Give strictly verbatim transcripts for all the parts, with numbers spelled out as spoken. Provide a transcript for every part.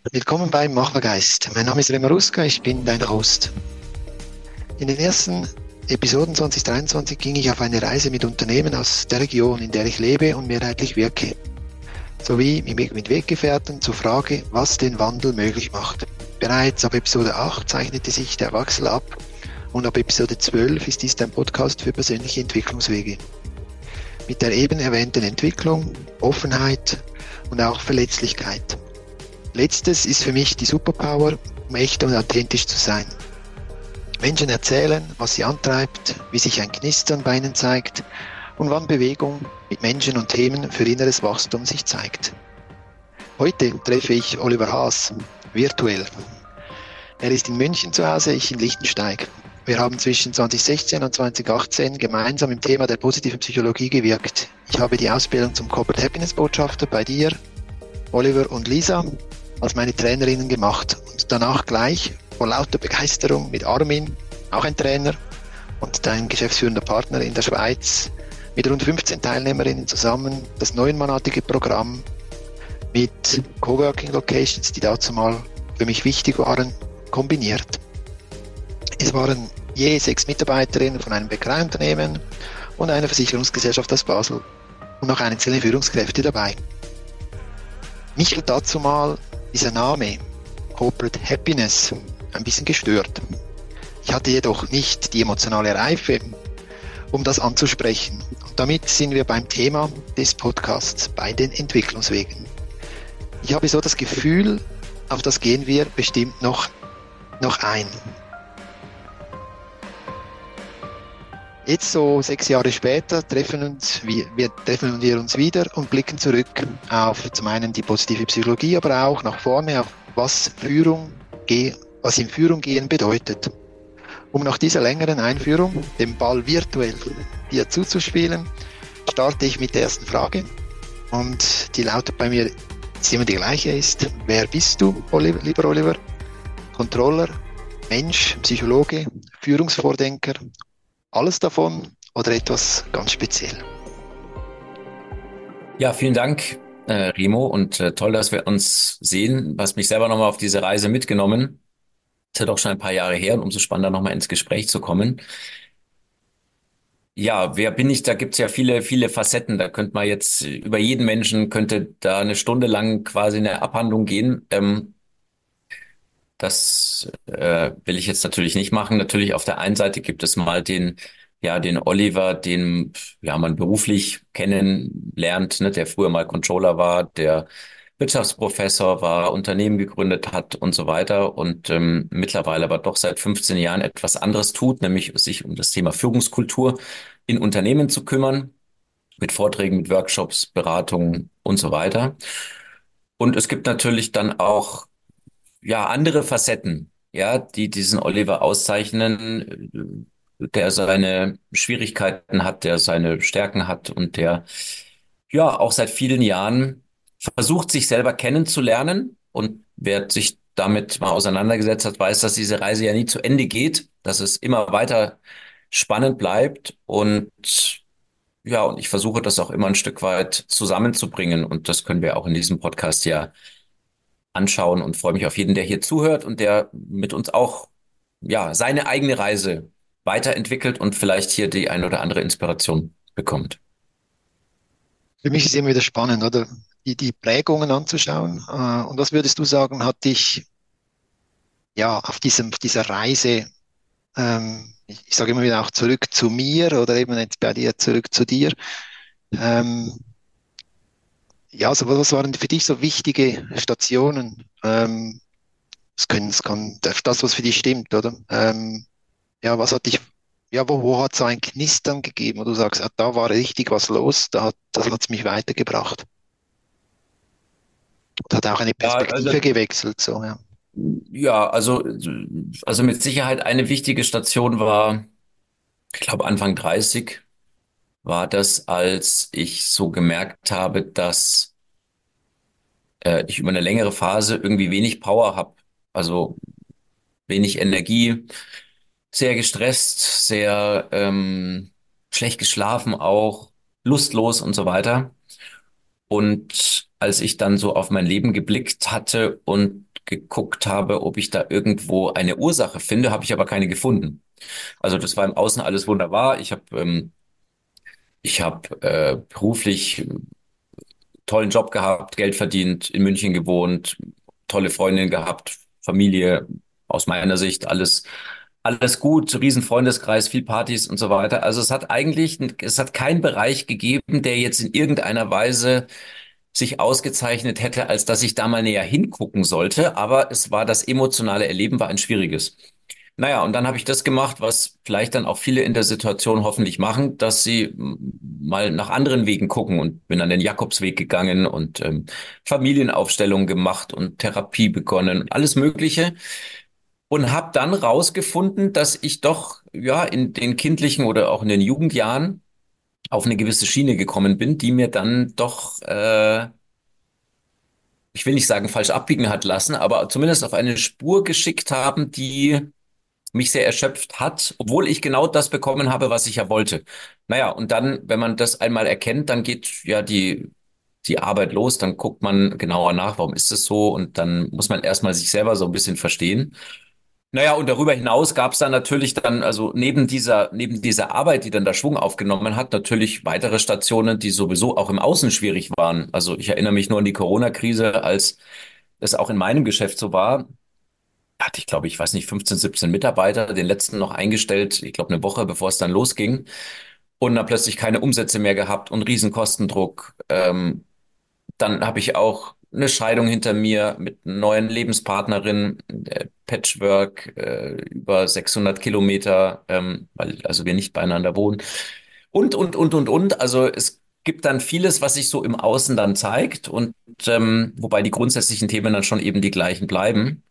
Willkommen beim Machergeist. Mein Name ist Remo Ruska, ich bin dein Host. In den ersten Episoden zwanzig dreiundzwanzig ging ich auf eine Reise mit Unternehmen aus der Region, in der ich lebe und mehrheitlich wirke, sowie mit Weggefährten zur Frage, was den Wandel möglich macht. Bereits ab Episode acht zeichnete sich der Wechsel ab und ab Episode zwölf ist dies ein Podcast für persönliche Entwicklungswege. Mit der eben erwähnten Entwicklung, Offenheit und auch Verletzlichkeit. Letztes ist für mich die Superpower, um echt und authentisch zu sein. Menschen erzählen, was sie antreibt, wie sich ein Knistern bei ihnen zeigt und wann Bewegung mit Menschen und Themen für inneres Wachstum sich zeigt. Heute treffe ich Oliver Haas, virtuell. Er ist in München zu Hause, ich in Liechtensteig. Wir haben zwischen zwanzig sechzehn und zwanzig achtzehn gemeinsam im Thema der positiven Psychologie gewirkt. Ich habe die Ausbildung zum Corporate Happiness Botschafter bei dir, Oliver und Lisa, als meine Trainerinnen gemacht und danach gleich vor lauter Begeisterung mit Armin, auch ein Trainer und dein geschäftsführender Partner in der Schweiz, mit rund fünfzehn Teilnehmerinnen zusammen das neunmonatige Programm mit Coworking Locations, die dazu mal für mich wichtig waren, kombiniert. Es waren je sechs Mitarbeiterinnen von einem Bäckereiunternehmen und einer Versicherungsgesellschaft aus Basel und noch einzelne Führungskräfte dabei. Mich hat dazu mal dieser Name Corporate Happiness ein bisschen gestört. Ich hatte jedoch nicht die emotionale Reife, um das anzusprechen. Und damit sind wir beim Thema des Podcasts, bei den Entwicklungswegen. Ich habe so das Gefühl, auf das gehen wir bestimmt noch, noch ein. Jetzt so sechs Jahre später treffen, uns, wir, wir, treffen wir uns wieder und blicken zurück auf zum einen die positive Psychologie, aber auch nach vorne auf was Führung, was in Führung gehen bedeutet. Um nach dieser längeren Einführung den Ball virtuell dir zuzuspielen, starte ich mit der ersten Frage und die lautet bei mir, ist immer die gleiche ist, wer bist du, Oliver, lieber Oliver? Controller, Mensch, Psychologe, Führungsvordenker, alles davon oder etwas ganz speziell? Ja, vielen Dank, äh, Remo, und äh, toll, dass wir uns sehen. Du hast mich selber nochmal auf diese Reise mitgenommen. Ist ja doch schon ein paar Jahre her und umso spannender nochmal ins Gespräch zu kommen. Ja, wer bin ich? Da gibt's ja viele, viele Facetten. Da könnte man jetzt über jeden Menschen könnte da eine Stunde lang quasi eine Abhandlung gehen. Ähm, Das äh, will ich jetzt natürlich nicht machen. Natürlich auf der einen Seite gibt es mal den, ja, den Oliver, den ja man beruflich kennenlernt, ne, der früher mal Controller war, der Wirtschaftsprofessor war, Unternehmen gegründet hat und so weiter und ähm, mittlerweile aber doch seit fünfzehn Jahren etwas anderes tut, nämlich sich um das Thema Führungskultur in Unternehmen zu kümmern, mit Vorträgen, mit Workshops, Beratungen und so weiter. Und es gibt natürlich dann auch ja, andere Facetten, ja, die diesen Oliver auszeichnen, der seine Schwierigkeiten hat, der seine Stärken hat und der, ja, auch seit vielen Jahren versucht, sich selber kennenzulernen. Und wer sich damit mal auseinandergesetzt hat, weiß, dass diese Reise ja nie zu Ende geht, dass es immer weiter spannend bleibt. Und ja, und ich versuche das auch immer ein Stück weit zusammenzubringen. Und das können wir auch in diesem Podcast ja anschauen und freue mich auf jeden, der hier zuhört und der mit uns auch ja seine eigene Reise weiterentwickelt und vielleicht hier die ein oder andere Inspiration bekommt. Für mich ist immer wieder spannend, oder? Die, die Prägungen anzuschauen. Äh, und was würdest du sagen, hat dich ja auf diesem, auf dieser Reise, ähm, ich, ich sage immer wieder auch zurück zu mir oder eben jetzt bei dir zurück zu dir. Ähm, ja, also was waren für dich so wichtige Stationen? Ähm, es können, es kann das, was für dich stimmt, oder? Ähm, ja, was hat dich, ja, wo, wo hat es so ein Knistern gegeben, wo du sagst, ah, da war richtig was los, da hat, das hat's mich weitergebracht. Und hat auch eine Ja, Perspektive also gewechselt, so, ja. ja, also also mit Sicherheit eine wichtige Station war, ich glaube Anfang dreißig war das, als ich so gemerkt habe, dass äh, ich über eine längere Phase irgendwie wenig Power habe, also wenig Energie, sehr gestresst, sehr ähm, schlecht geschlafen auch, lustlos und so weiter. Und als ich dann so auf mein Leben geblickt hatte und geguckt habe, ob ich da irgendwo eine Ursache finde, habe ich aber keine gefunden. Also das war im Außen alles wunderbar. Ich habe ähm, ich habe äh, beruflich tollen Job gehabt, Geld verdient, in München gewohnt, tolle Freundin gehabt, Familie, aus meiner Sicht alles, alles gut, riesen Freundeskreis, viel Partys und so weiter. Also es hat eigentlich, es hat keinen Bereich gegeben, der jetzt in irgendeiner Weise sich ausgezeichnet hätte, als dass ich da mal näher hingucken sollte. Aber es war das emotionale Erleben war ein schwieriges. Naja, und dann habe ich das gemacht, was vielleicht dann auch viele in der Situation hoffentlich machen, dass sie m, mal nach anderen Wegen gucken und bin dann den Jakobsweg gegangen und ähm, Familienaufstellungen gemacht und Therapie begonnen und alles Mögliche und habe dann rausgefunden, dass ich doch ja in den kindlichen oder auch in den Jugendjahren auf eine gewisse Schiene gekommen bin, die mir dann doch, äh, ich will nicht sagen falsch abbiegen hat lassen, aber zumindest auf eine Spur geschickt haben, die mich sehr erschöpft hat, obwohl ich genau das bekommen habe, was ich ja wollte. Naja, und dann, wenn man das einmal erkennt, dann geht ja die, die Arbeit los, dann guckt man genauer nach, warum ist es so, und dann muss man erstmal sich selber so ein bisschen verstehen. Naja, und darüber hinaus gab es dann natürlich dann, also neben dieser, neben dieser Arbeit, die dann da Schwung aufgenommen hat, natürlich weitere Stationen, die sowieso auch im Außen schwierig waren. Also ich erinnere mich nur an die Corona-Krise, als es auch in meinem Geschäft so war, hatte ich, glaube ich, weiß nicht, fünfzehn, siebzehn Mitarbeiter, den letzten noch eingestellt, ich glaube eine Woche, bevor es dann losging. Und dann plötzlich keine Umsätze mehr gehabt und Riesenkostendruck. Ähm, dann habe ich auch eine Scheidung hinter mir mit einer neuen Lebenspartnerin, äh, Patchwork, äh, über sechshundert Kilometer, ähm, weil also wir nicht beieinander wohnen. Und, und, und, und, und. Also es gibt dann vieles, was sich so im Außen dann zeigt und ähm, wobei die grundsätzlichen Themen dann schon eben die gleichen bleiben.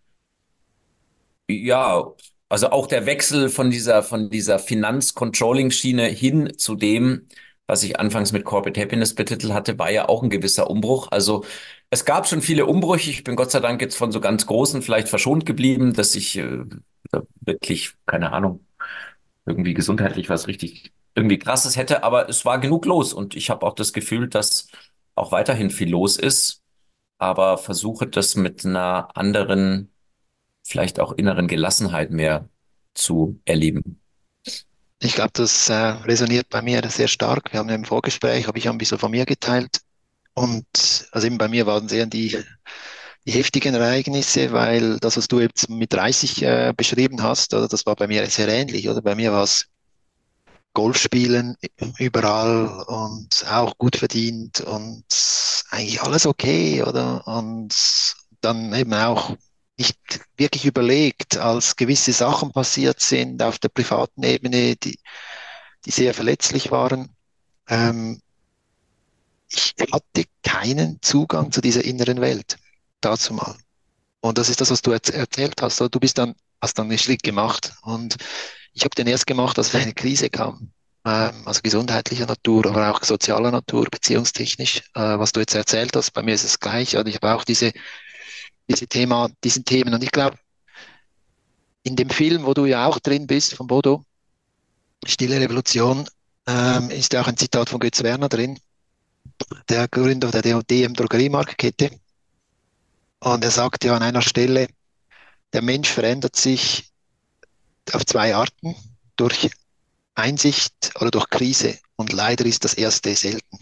Ja, also auch der Wechsel von dieser, von dieser Finanz-Controlling-Schiene hin zu dem, was ich anfangs mit Corporate Happiness betitelt hatte, war ja auch ein gewisser Umbruch. Also es gab schon viele Umbrüche. Ich bin Gott sei Dank jetzt von so ganz großen vielleicht verschont geblieben, dass ich äh, wirklich, keine Ahnung, irgendwie gesundheitlich was richtig, irgendwie Krasses hätte. Aber es war genug los und ich habe auch das Gefühl, dass auch weiterhin viel los ist, aber versuche das mit einer anderen, vielleicht auch inneren Gelassenheit mehr zu erleben. Ich glaube, das äh, resoniert bei mir sehr stark. Wir haben ja im Vorgespräch, habe ich ein bisschen von mir geteilt. Und also eben bei mir waren es eher die, die heftigen Ereignisse, weil das, was du jetzt mit dreißig äh, beschrieben hast, oder, das war bei mir sehr ähnlich. Oder bei mir war es Golfspielen überall und auch gut verdient und eigentlich alles okay, oder? Und dann eben auch nicht wirklich überlegt, als gewisse Sachen passiert sind auf der privaten Ebene, die, die sehr verletzlich waren. Ähm, ich hatte keinen Zugang zu dieser inneren Welt, dazu mal. Und das ist das, was du erz- erzählt hast. Oder? Du bist dann, hast dann einen Schritt gemacht. Und ich habe den erst gemacht, als eine Krise kam. Ähm, also gesundheitlicher Natur, aber auch sozialer Natur, beziehungstechnisch. Äh, was du jetzt erzählt hast, bei mir ist es gleich. Also ich habe auch diese, diese Thema, diesen Themen. Und ich glaube, in dem Film, wo du ja auch drin bist, von Bodo, Stille Revolution, ähm, ist ja auch ein Zitat von Götz Werner drin, der Gründer der D M-Drogeriemarktkette. Und er sagt ja an einer Stelle, der Mensch verändert sich auf zwei Arten, durch Einsicht oder durch Krise. Und leider ist das erste selten.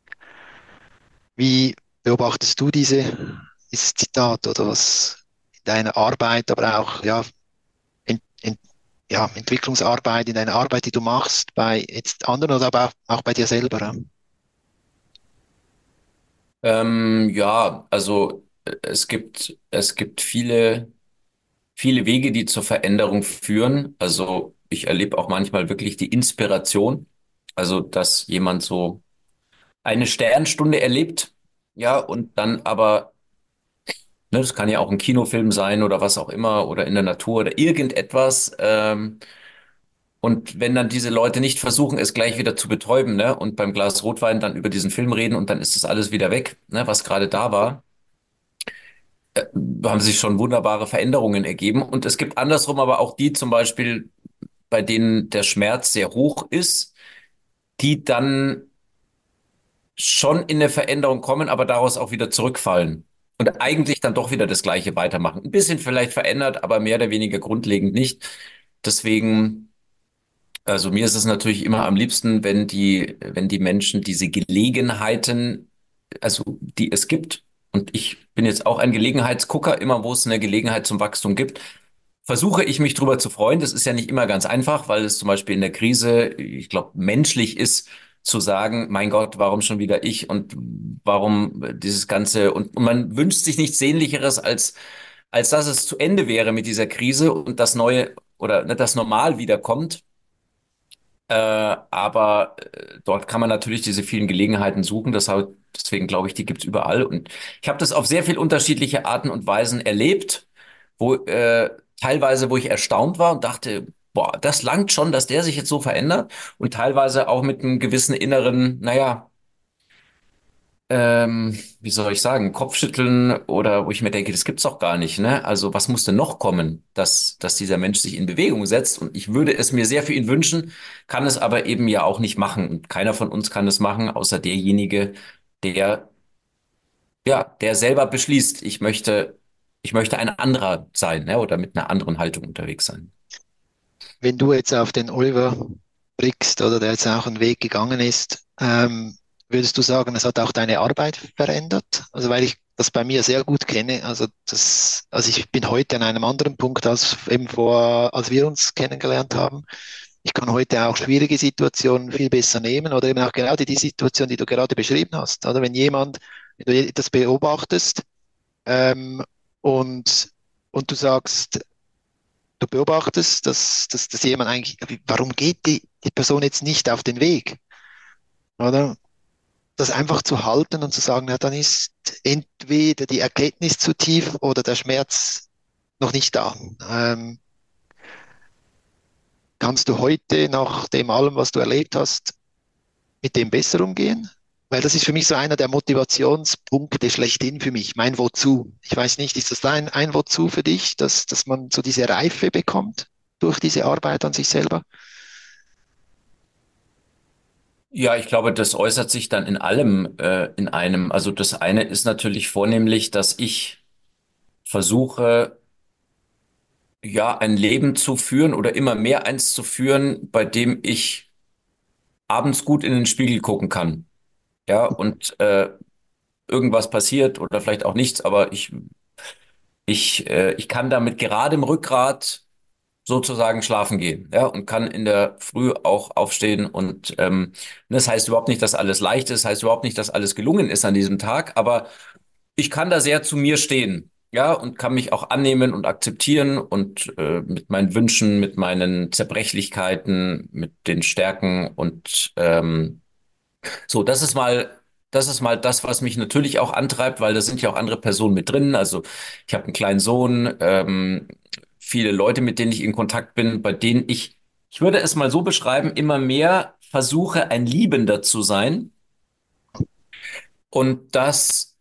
Wie beobachtest du diese, dieses Zitat oder was in deiner Arbeit, aber auch ja, in, in, ja, Entwicklungsarbeit, in deiner Arbeit, die du machst, bei jetzt anderen oder aber auch, auch bei dir selber? Ja? Ähm, ja, also äh, es gibt, es gibt viele, viele Wege, die zur Veränderung führen. Also ich erlebe auch manchmal wirklich die Inspiration, also dass jemand so eine Sternstunde erlebt, ja, und dann aber, ne, das kann ja auch ein Kinofilm sein oder was auch immer oder in der Natur oder irgendetwas. Ähm, und wenn dann diese Leute nicht versuchen, es gleich wieder zu betäuben, ne, und beim Glas Rotwein dann über diesen Film reden und dann ist das alles wieder weg, ne, was gerade da war, haben sich schon wunderbare Veränderungen ergeben. Und es gibt andersrum aber auch die zum Beispiel, bei denen der Schmerz sehr hoch ist, die dann schon in eine Veränderung kommen, aber daraus auch wieder zurückfallen. und eigentlich dann doch wieder das Gleiche weitermachen. Ein bisschen vielleicht verändert, aber mehr oder weniger grundlegend nicht. Deswegen, also mir ist es natürlich immer am liebsten, wenn die, wenn die Menschen diese Gelegenheiten, also die es gibt, und ich bin jetzt auch ein Gelegenheitsgucker, immer wo es eine Gelegenheit zum Wachstum gibt, versuche ich mich drüber zu freuen. Das ist ja nicht immer ganz einfach, weil es zum Beispiel in der Krise, ich glaube, menschlich ist zu sagen, mein Gott, warum schon wieder ich und warum dieses Ganze und, und man wünscht sich nichts Sehnlicheres als als dass es zu Ende wäre mit dieser Krise und das Neue oder ne, das Normal wiederkommt. Äh, aber äh, dort kann man natürlich diese vielen Gelegenheiten suchen. Deshalb, deswegen glaube ich, die gibt's überall. Und ich habe das auf sehr viel unterschiedliche Arten und Weisen erlebt, wo äh, teilweise, wo ich erstaunt war und dachte, boah, das langt schon, dass der sich jetzt so verändert. Und teilweise auch mit einem gewissen inneren, naja, ähm, wie soll ich sagen, Kopfschütteln oder wo ich mir denke, das gibt's doch gar nicht, ne? Also was muss denn noch kommen, dass, dass dieser Mensch sich in Bewegung setzt? Und ich würde es mir sehr für ihn wünschen, kann es aber eben ja auch nicht machen. Und keiner von uns kann es machen, außer derjenige, der, ja, der selber beschließt, ich möchte, ich möchte ein anderer sein, ne? Oder mit einer anderen Haltung unterwegs sein. Wenn du jetzt auf den Oliver blickst, oder der jetzt auch einen Weg gegangen ist, ähm, würdest du sagen, es hat auch deine Arbeit verändert? Also weil ich das bei mir sehr gut kenne. Also das, also ich bin heute an einem anderen Punkt als eben vor, als wir uns kennengelernt haben. Ich kann heute auch schwierige Situationen viel besser nehmen oder eben auch gerade die Situation, die du gerade beschrieben hast. Oder wenn jemand, wenn du das beobachtest, ähm, und, und du sagst, du beobachtest, dass, dass, dass jemand eigentlich, warum geht die, die Person jetzt nicht auf den Weg? Oder? Das einfach zu halten und zu sagen, ja, dann ist entweder die Erkenntnis zu tief oder der Schmerz noch nicht da. Ähm, kannst du heute, nach dem allem, was du erlebt hast, mit dem besser umgehen? Weil das ist für mich so einer der Motivationspunkte schlechthin für mich, mein Wozu. Ich weiß nicht, ist das ein, ein Wozu für dich, dass, dass man so diese Reife bekommt durch diese Arbeit an sich selber? Ja, ich glaube, das äußert sich dann in allem, äh, in einem. Also das eine ist natürlich vornehmlich, dass ich versuche, ja, ein Leben zu führen oder immer mehr eins zu führen, bei dem ich abends gut in den Spiegel gucken kann. Ja, und äh, irgendwas passiert oder vielleicht auch nichts, aber ich, ich, äh, ich kann da mit geradem Rückgrat sozusagen schlafen gehen, ja, und kann in der Früh auch aufstehen und ähm, das heißt überhaupt nicht, dass alles leicht ist, heißt überhaupt nicht, dass alles gelungen ist an diesem Tag, aber ich kann da sehr zu mir stehen, ja, und kann mich auch annehmen und akzeptieren und äh, mit meinen Wünschen, mit meinen Zerbrechlichkeiten, mit den Stärken und ähm, so, das ist mal, das ist mal das, was mich natürlich auch antreibt, weil da sind ja auch andere Personen mit drin. Also ich habe einen kleinen Sohn, ähm, viele Leute, mit denen ich in Kontakt bin, bei denen ich, ich würde es mal so beschreiben, immer mehr versuche, ein Liebender zu sein. Und das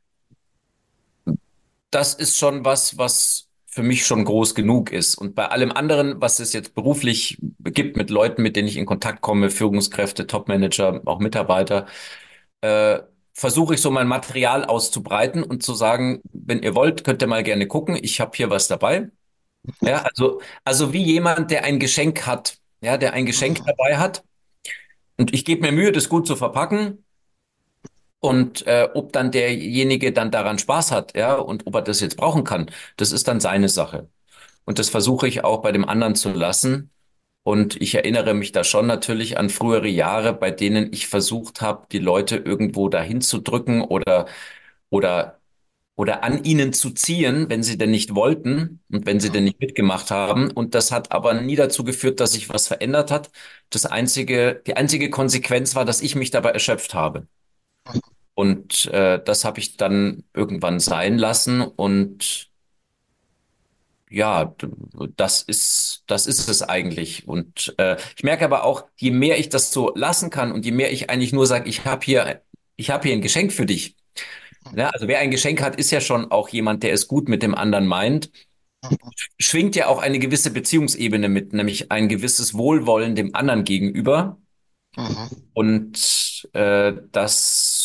das ist schon was, was für mich schon groß genug ist. Und bei allem anderen, was es jetzt beruflich gibt mit Leuten, mit denen ich in Kontakt komme, Führungskräfte, Topmanager, auch Mitarbeiter, äh, versuche ich so mein Material auszubreiten und zu sagen, wenn ihr wollt, könnt ihr mal gerne gucken. Ich habe hier was dabei. Ja, also, also wie jemand, der ein Geschenk hat, ja, der ein Geschenk Mhm, dabei hat. Und ich gebe mir Mühe, das gut zu verpacken. Und äh, ob dann derjenige dann daran Spaß hat, ja, und ob er das jetzt brauchen kann, das ist dann seine Sache. Und das versuche ich auch bei dem anderen zu lassen. Und ich erinnere mich da schon natürlich an frühere Jahre, bei denen ich versucht habe, die Leute irgendwo dahin zu drücken oder, oder, oder an ihnen zu ziehen, wenn sie denn nicht wollten und wenn sie denn mhm, nicht mitgemacht haben. Und das hat aber nie dazu geführt, dass sich was verändert hat. Das einzige, die einzige Konsequenz war, dass ich mich dabei erschöpft habe. mhm. Und äh, das habe ich dann irgendwann sein lassen und ja, d- das ist, das ist es eigentlich. Und äh, ich merke aber auch, je mehr ich das so lassen kann und je mehr ich eigentlich nur sage, ich habe hier, ich habe hier ein Geschenk für dich. Ja, also wer ein Geschenk hat, ist ja schon auch jemand, der es gut mit dem anderen meint. Schwingt ja auch eine gewisse Beziehungsebene mit, nämlich ein gewisses Wohlwollen dem anderen gegenüber. Mhm. Und äh, das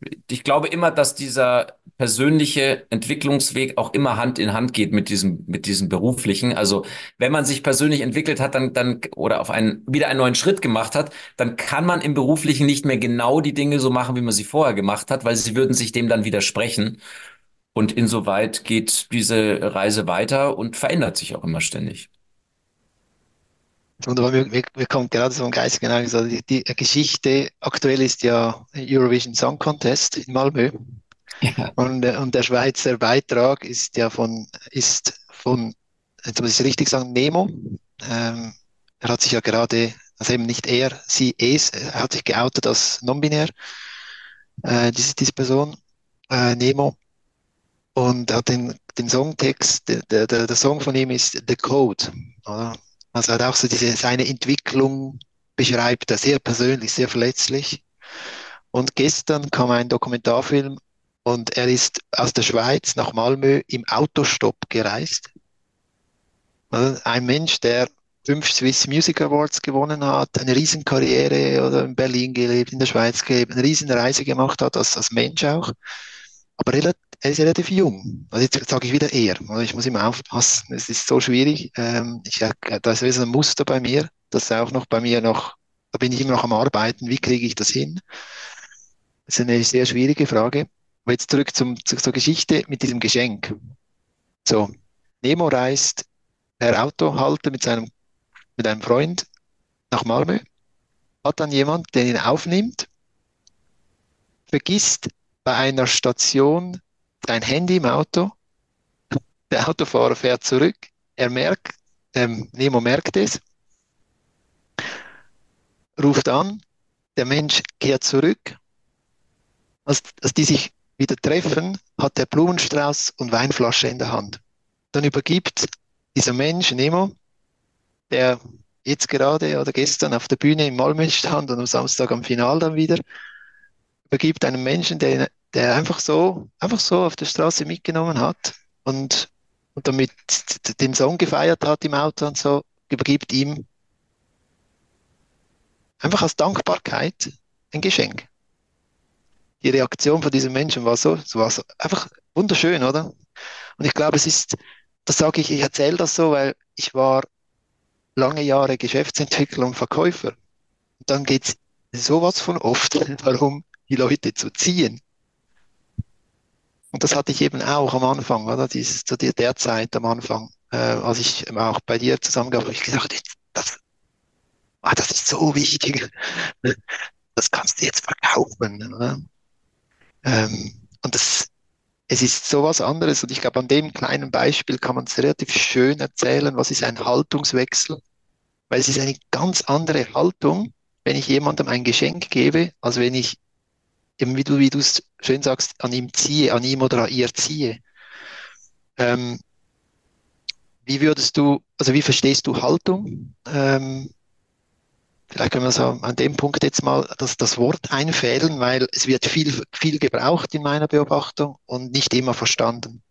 ich glaube immer, dass dieser persönliche Entwicklungsweg auch immer Hand in Hand geht mit diesem, mit diesem beruflichen. Also wenn man sich persönlich entwickelt hat, dann, dann, oder auf einen, wieder einen neuen Schritt gemacht hat, dann kann man im Beruflichen nicht mehr genau die Dinge so machen, wie man sie vorher gemacht hat, weil sie würden sich dem dann widersprechen. Und insoweit geht diese Reise weiter und verändert sich auch immer ständig. Wunderbar, mir, mir, mir kommt gerade so ein Geist genau, also die, die Geschichte, aktuell ist ja Eurovision Song Contest in Malmö Ja. und, äh, und der Schweizer Beitrag ist ja von, ist von, jetzt muss ich es richtig sagen, Nemo. Ähm, er hat sich ja gerade, also eben nicht er, sie, es, er hat sich geoutet als non-binär, äh, diese, diese Person, äh, Nemo, und hat den, den Songtext, der, der, der Song von ihm ist The Code, oder? Also er hat auch so diese, seine Entwicklung beschreibt er sehr persönlich, sehr verletzlich. Und gestern kam ein Dokumentarfilm und er ist aus der Schweiz nach Malmö im Autostopp gereist. Also ein Mensch, der fünf Swiss Music Awards gewonnen hat, eine Riesenkarriere oder in Berlin gelebt, in der Schweiz gelebt, eine Riesenreise gemacht hat, als, als Mensch auch. Aber relat- er ist relativ jung. Also jetzt sage ich wieder er. Also ich muss immer aufpassen. Es ist so schwierig. Ähm, ich, äh, da ist so ein Muster bei mir, das auch noch bei mir noch, da bin ich immer noch am Arbeiten. Wie kriege ich das hin? Das ist eine sehr schwierige Frage. Aber jetzt zurück zum, zu, zur Geschichte mit diesem Geschenk. So, Nemo reist per Autohalter mit seinem, mit einem Freund nach Malmö, hat dann jemand, der ihn aufnimmt, vergisst bei einer Station sein Handy im Auto. Der Autofahrer fährt zurück. Er merkt, ähm, Nemo merkt es, ruft an. Der Mensch kehrt zurück. Als, als die sich wieder treffen, hat er Blumenstrauß und Weinflasche in der Hand. Dann übergibt dieser Mensch, Nemo, der jetzt gerade oder gestern auf der Bühne in Malmö stand und am Samstag am Final dann wieder, übergibt einem Menschen, der, der einfach so, einfach so auf der Straße mitgenommen hat und, und damit den Song gefeiert hat im Auto und so, übergibt ihm einfach als Dankbarkeit ein Geschenk. Die Reaktion von diesem Menschen war so, so war so einfach wunderschön, oder? Und ich glaube, es ist, das sage ich, ich erzähle das so, weil ich war lange Jahre Geschäftsentwickler und Verkäufer. Und dann geht es sowas von oft darum, die Leute zu ziehen. Und das hatte ich eben auch am Anfang, oder? Dieses, zu der, der Zeit am Anfang, äh, als ich auch bei dir zusammengearbeitet habe, ich gedacht, das, ah, das ist so wichtig. Das kannst du jetzt verkaufen, oder? Ähm, und das, es ist sowas anderes. Und ich glaube, an dem kleinen Beispiel kann man es relativ schön erzählen, was ist ein Haltungswechsel. Weil es ist eine ganz andere Haltung, wenn ich jemandem ein Geschenk gebe, als wenn ich, eben wie du, wie du es schön sagst, an ihm ziehe, an ihm oder an ihr ziehe. Ähm, wie würdest du, also wie verstehst du Haltung? Ähm, vielleicht können wir so an dem Punkt jetzt mal das, das Wort einfädeln, weil es wird viel, viel gebraucht in meiner Beobachtung und nicht immer verstanden.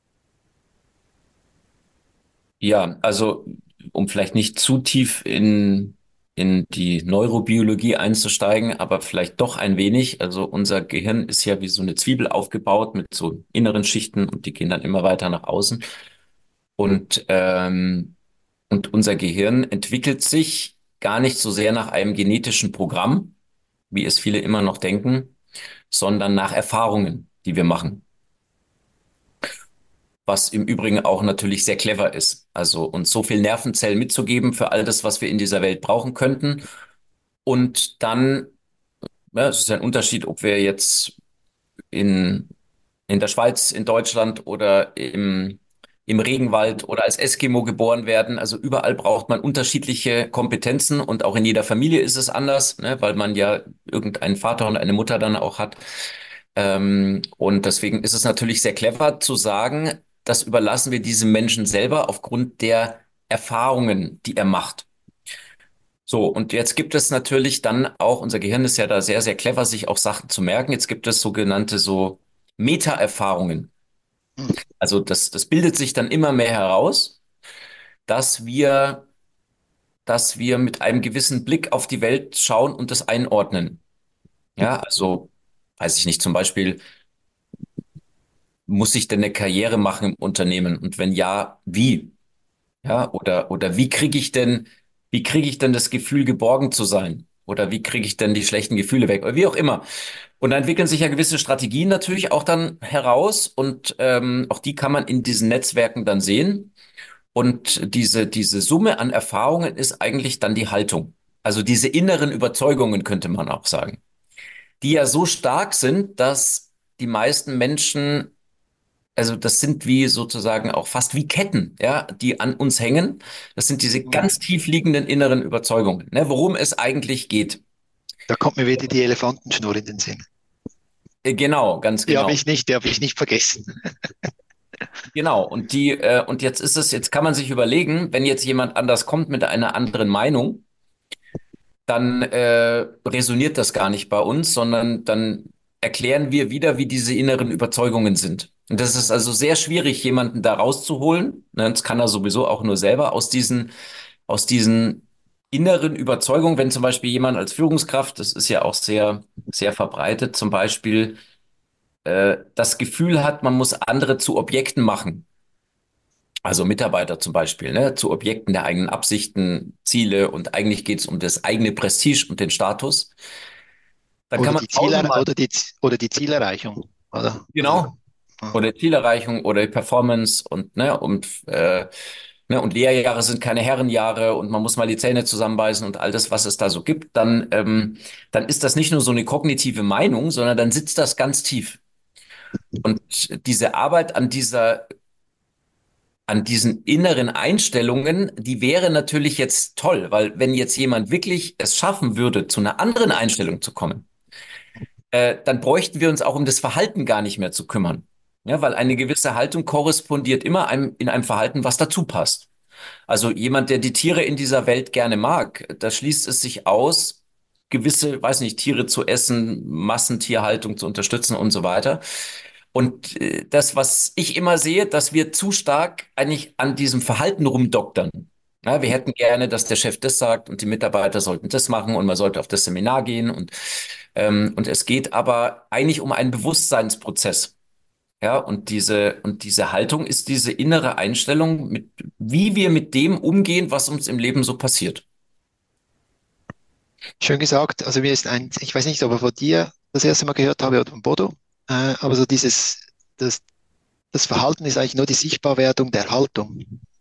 Ja, also um vielleicht nicht zu tief in, in die Neurobiologie einzusteigen, aber vielleicht doch ein wenig. Also unser Gehirn ist ja wie so eine Zwiebel aufgebaut mit so inneren Schichten und die gehen dann immer weiter nach außen. Und, ähm, und unser Gehirn entwickelt sich gar nicht so sehr nach einem genetischen Programm, wie es viele immer noch denken, sondern nach Erfahrungen, die wir machen. Was im Übrigen auch natürlich sehr clever ist. Also uns so viel Nervenzellen mitzugeben für all das, was wir in dieser Welt brauchen könnten. Und dann, ja, es ist ein Unterschied, ob wir jetzt in, in der Schweiz, in Deutschland oder im, im Regenwald oder als Eskimo geboren werden. Also überall braucht man unterschiedliche Kompetenzen und auch in jeder Familie ist es anders, ne, weil man ja irgendeinen Vater und eine Mutter dann auch hat. Ähm, und deswegen ist es natürlich sehr clever zu sagen, das überlassen wir diesem Menschen selber aufgrund der Erfahrungen, die er macht. So, und jetzt gibt es natürlich dann auch, unser Gehirn ist ja da sehr, sehr clever, sich auch Sachen zu merken. Jetzt gibt es sogenannte so Meta-Erfahrungen. Hm. Also das, das bildet sich dann immer mehr heraus, dass wir, dass wir mit einem gewissen Blick auf die Welt schauen und das einordnen. Ja, also weiß ich nicht, zum Beispiel, muss ich denn eine Karriere machen im Unternehmen? Und wenn ja, wie? Ja, oder, oder wie kriege ich denn, wie kriege ich denn das Gefühl, geborgen zu sein? Oder wie kriege ich denn die schlechten Gefühle weg? Oder wie auch immer. Und da entwickeln sich ja gewisse Strategien natürlich auch dann heraus und ähm, auch die kann man in diesen Netzwerken dann sehen. Und diese, diese Summe an Erfahrungen ist eigentlich dann die Haltung. Also diese inneren Überzeugungen könnte man auch sagen, die ja so stark sind, dass die meisten Menschen, also das sind wie sozusagen auch fast wie Ketten, ja, die an uns hängen. Das sind diese ganz Mhm. tief liegenden inneren Überzeugungen, ne, worum es eigentlich geht. Da kommt mir wieder die Elefantenschnur in den Sinn. Äh, Genau, ganz Die habe genau. ich nicht, die habe ich nicht vergessen. Genau. Und die, äh, und jetzt ist es, jetzt kann man sich überlegen, wenn jetzt jemand anders kommt mit einer anderen Meinung, dann äh, resoniert das gar nicht bei uns, sondern dann erklären wir wieder, wie diese inneren Überzeugungen sind. Und das ist also sehr schwierig, jemanden da rauszuholen. Ne, das kann er sowieso auch nur selber aus diesen, aus diesen inneren Überzeugungen. Wenn zum Beispiel jemand als Führungskraft, das ist ja auch sehr, sehr verbreitet, zum Beispiel äh, das Gefühl hat, man muss andere zu Objekten machen. Also Mitarbeiter zum Beispiel, ne, zu Objekten der eigenen Absichten, Ziele und eigentlich geht es um das eigene Prestige und den Status. Dann kann Oder man die Zieler tausendmal, oder die, oder die Zielerreichung, oder? Also, genau, ja. oder Zielerreichung oder Performance und ne und äh, ne und Lehrjahre sind keine Herrenjahre und man muss mal die Zähne zusammenbeißen und all das, was es da so gibt, dann ähm, dann ist das nicht nur so eine kognitive Meinung, sondern dann sitzt das ganz tief. Und diese Arbeit an dieser an diesen inneren Einstellungen, die wäre natürlich jetzt toll, weil wenn jetzt jemand wirklich es schaffen würde, zu einer anderen Einstellung zu kommen, äh, dann bräuchten wir uns auch um das Verhalten gar nicht mehr zu kümmern. Ja, weil eine gewisse Haltung korrespondiert immer einem, in einem Verhalten, was dazu passt. Also jemand, der die Tiere in dieser Welt gerne mag, da schließt es sich aus, gewisse, weiß nicht, Tiere zu essen, Massentierhaltung zu unterstützen und so weiter. Und äh, das, was ich immer sehe, dass wir zu stark eigentlich an diesem Verhalten rumdoktern. Ja, wir hätten gerne, dass der Chef das sagt und die Mitarbeiter sollten das machen und man sollte auf das Seminar gehen und, ähm, und es geht aber eigentlich um einen Bewusstseinsprozess. Ja, und diese, und diese Haltung ist diese innere Einstellung, mit, wie wir mit dem umgehen, was uns im Leben so passiert. Schön gesagt. Also mir ist ein, ich weiß nicht, ob ich von dir das erste Mal gehört habe oder von Bodo, äh, aber so dieses, das, das Verhalten ist eigentlich nur die Sichtbarwerdung der Haltung.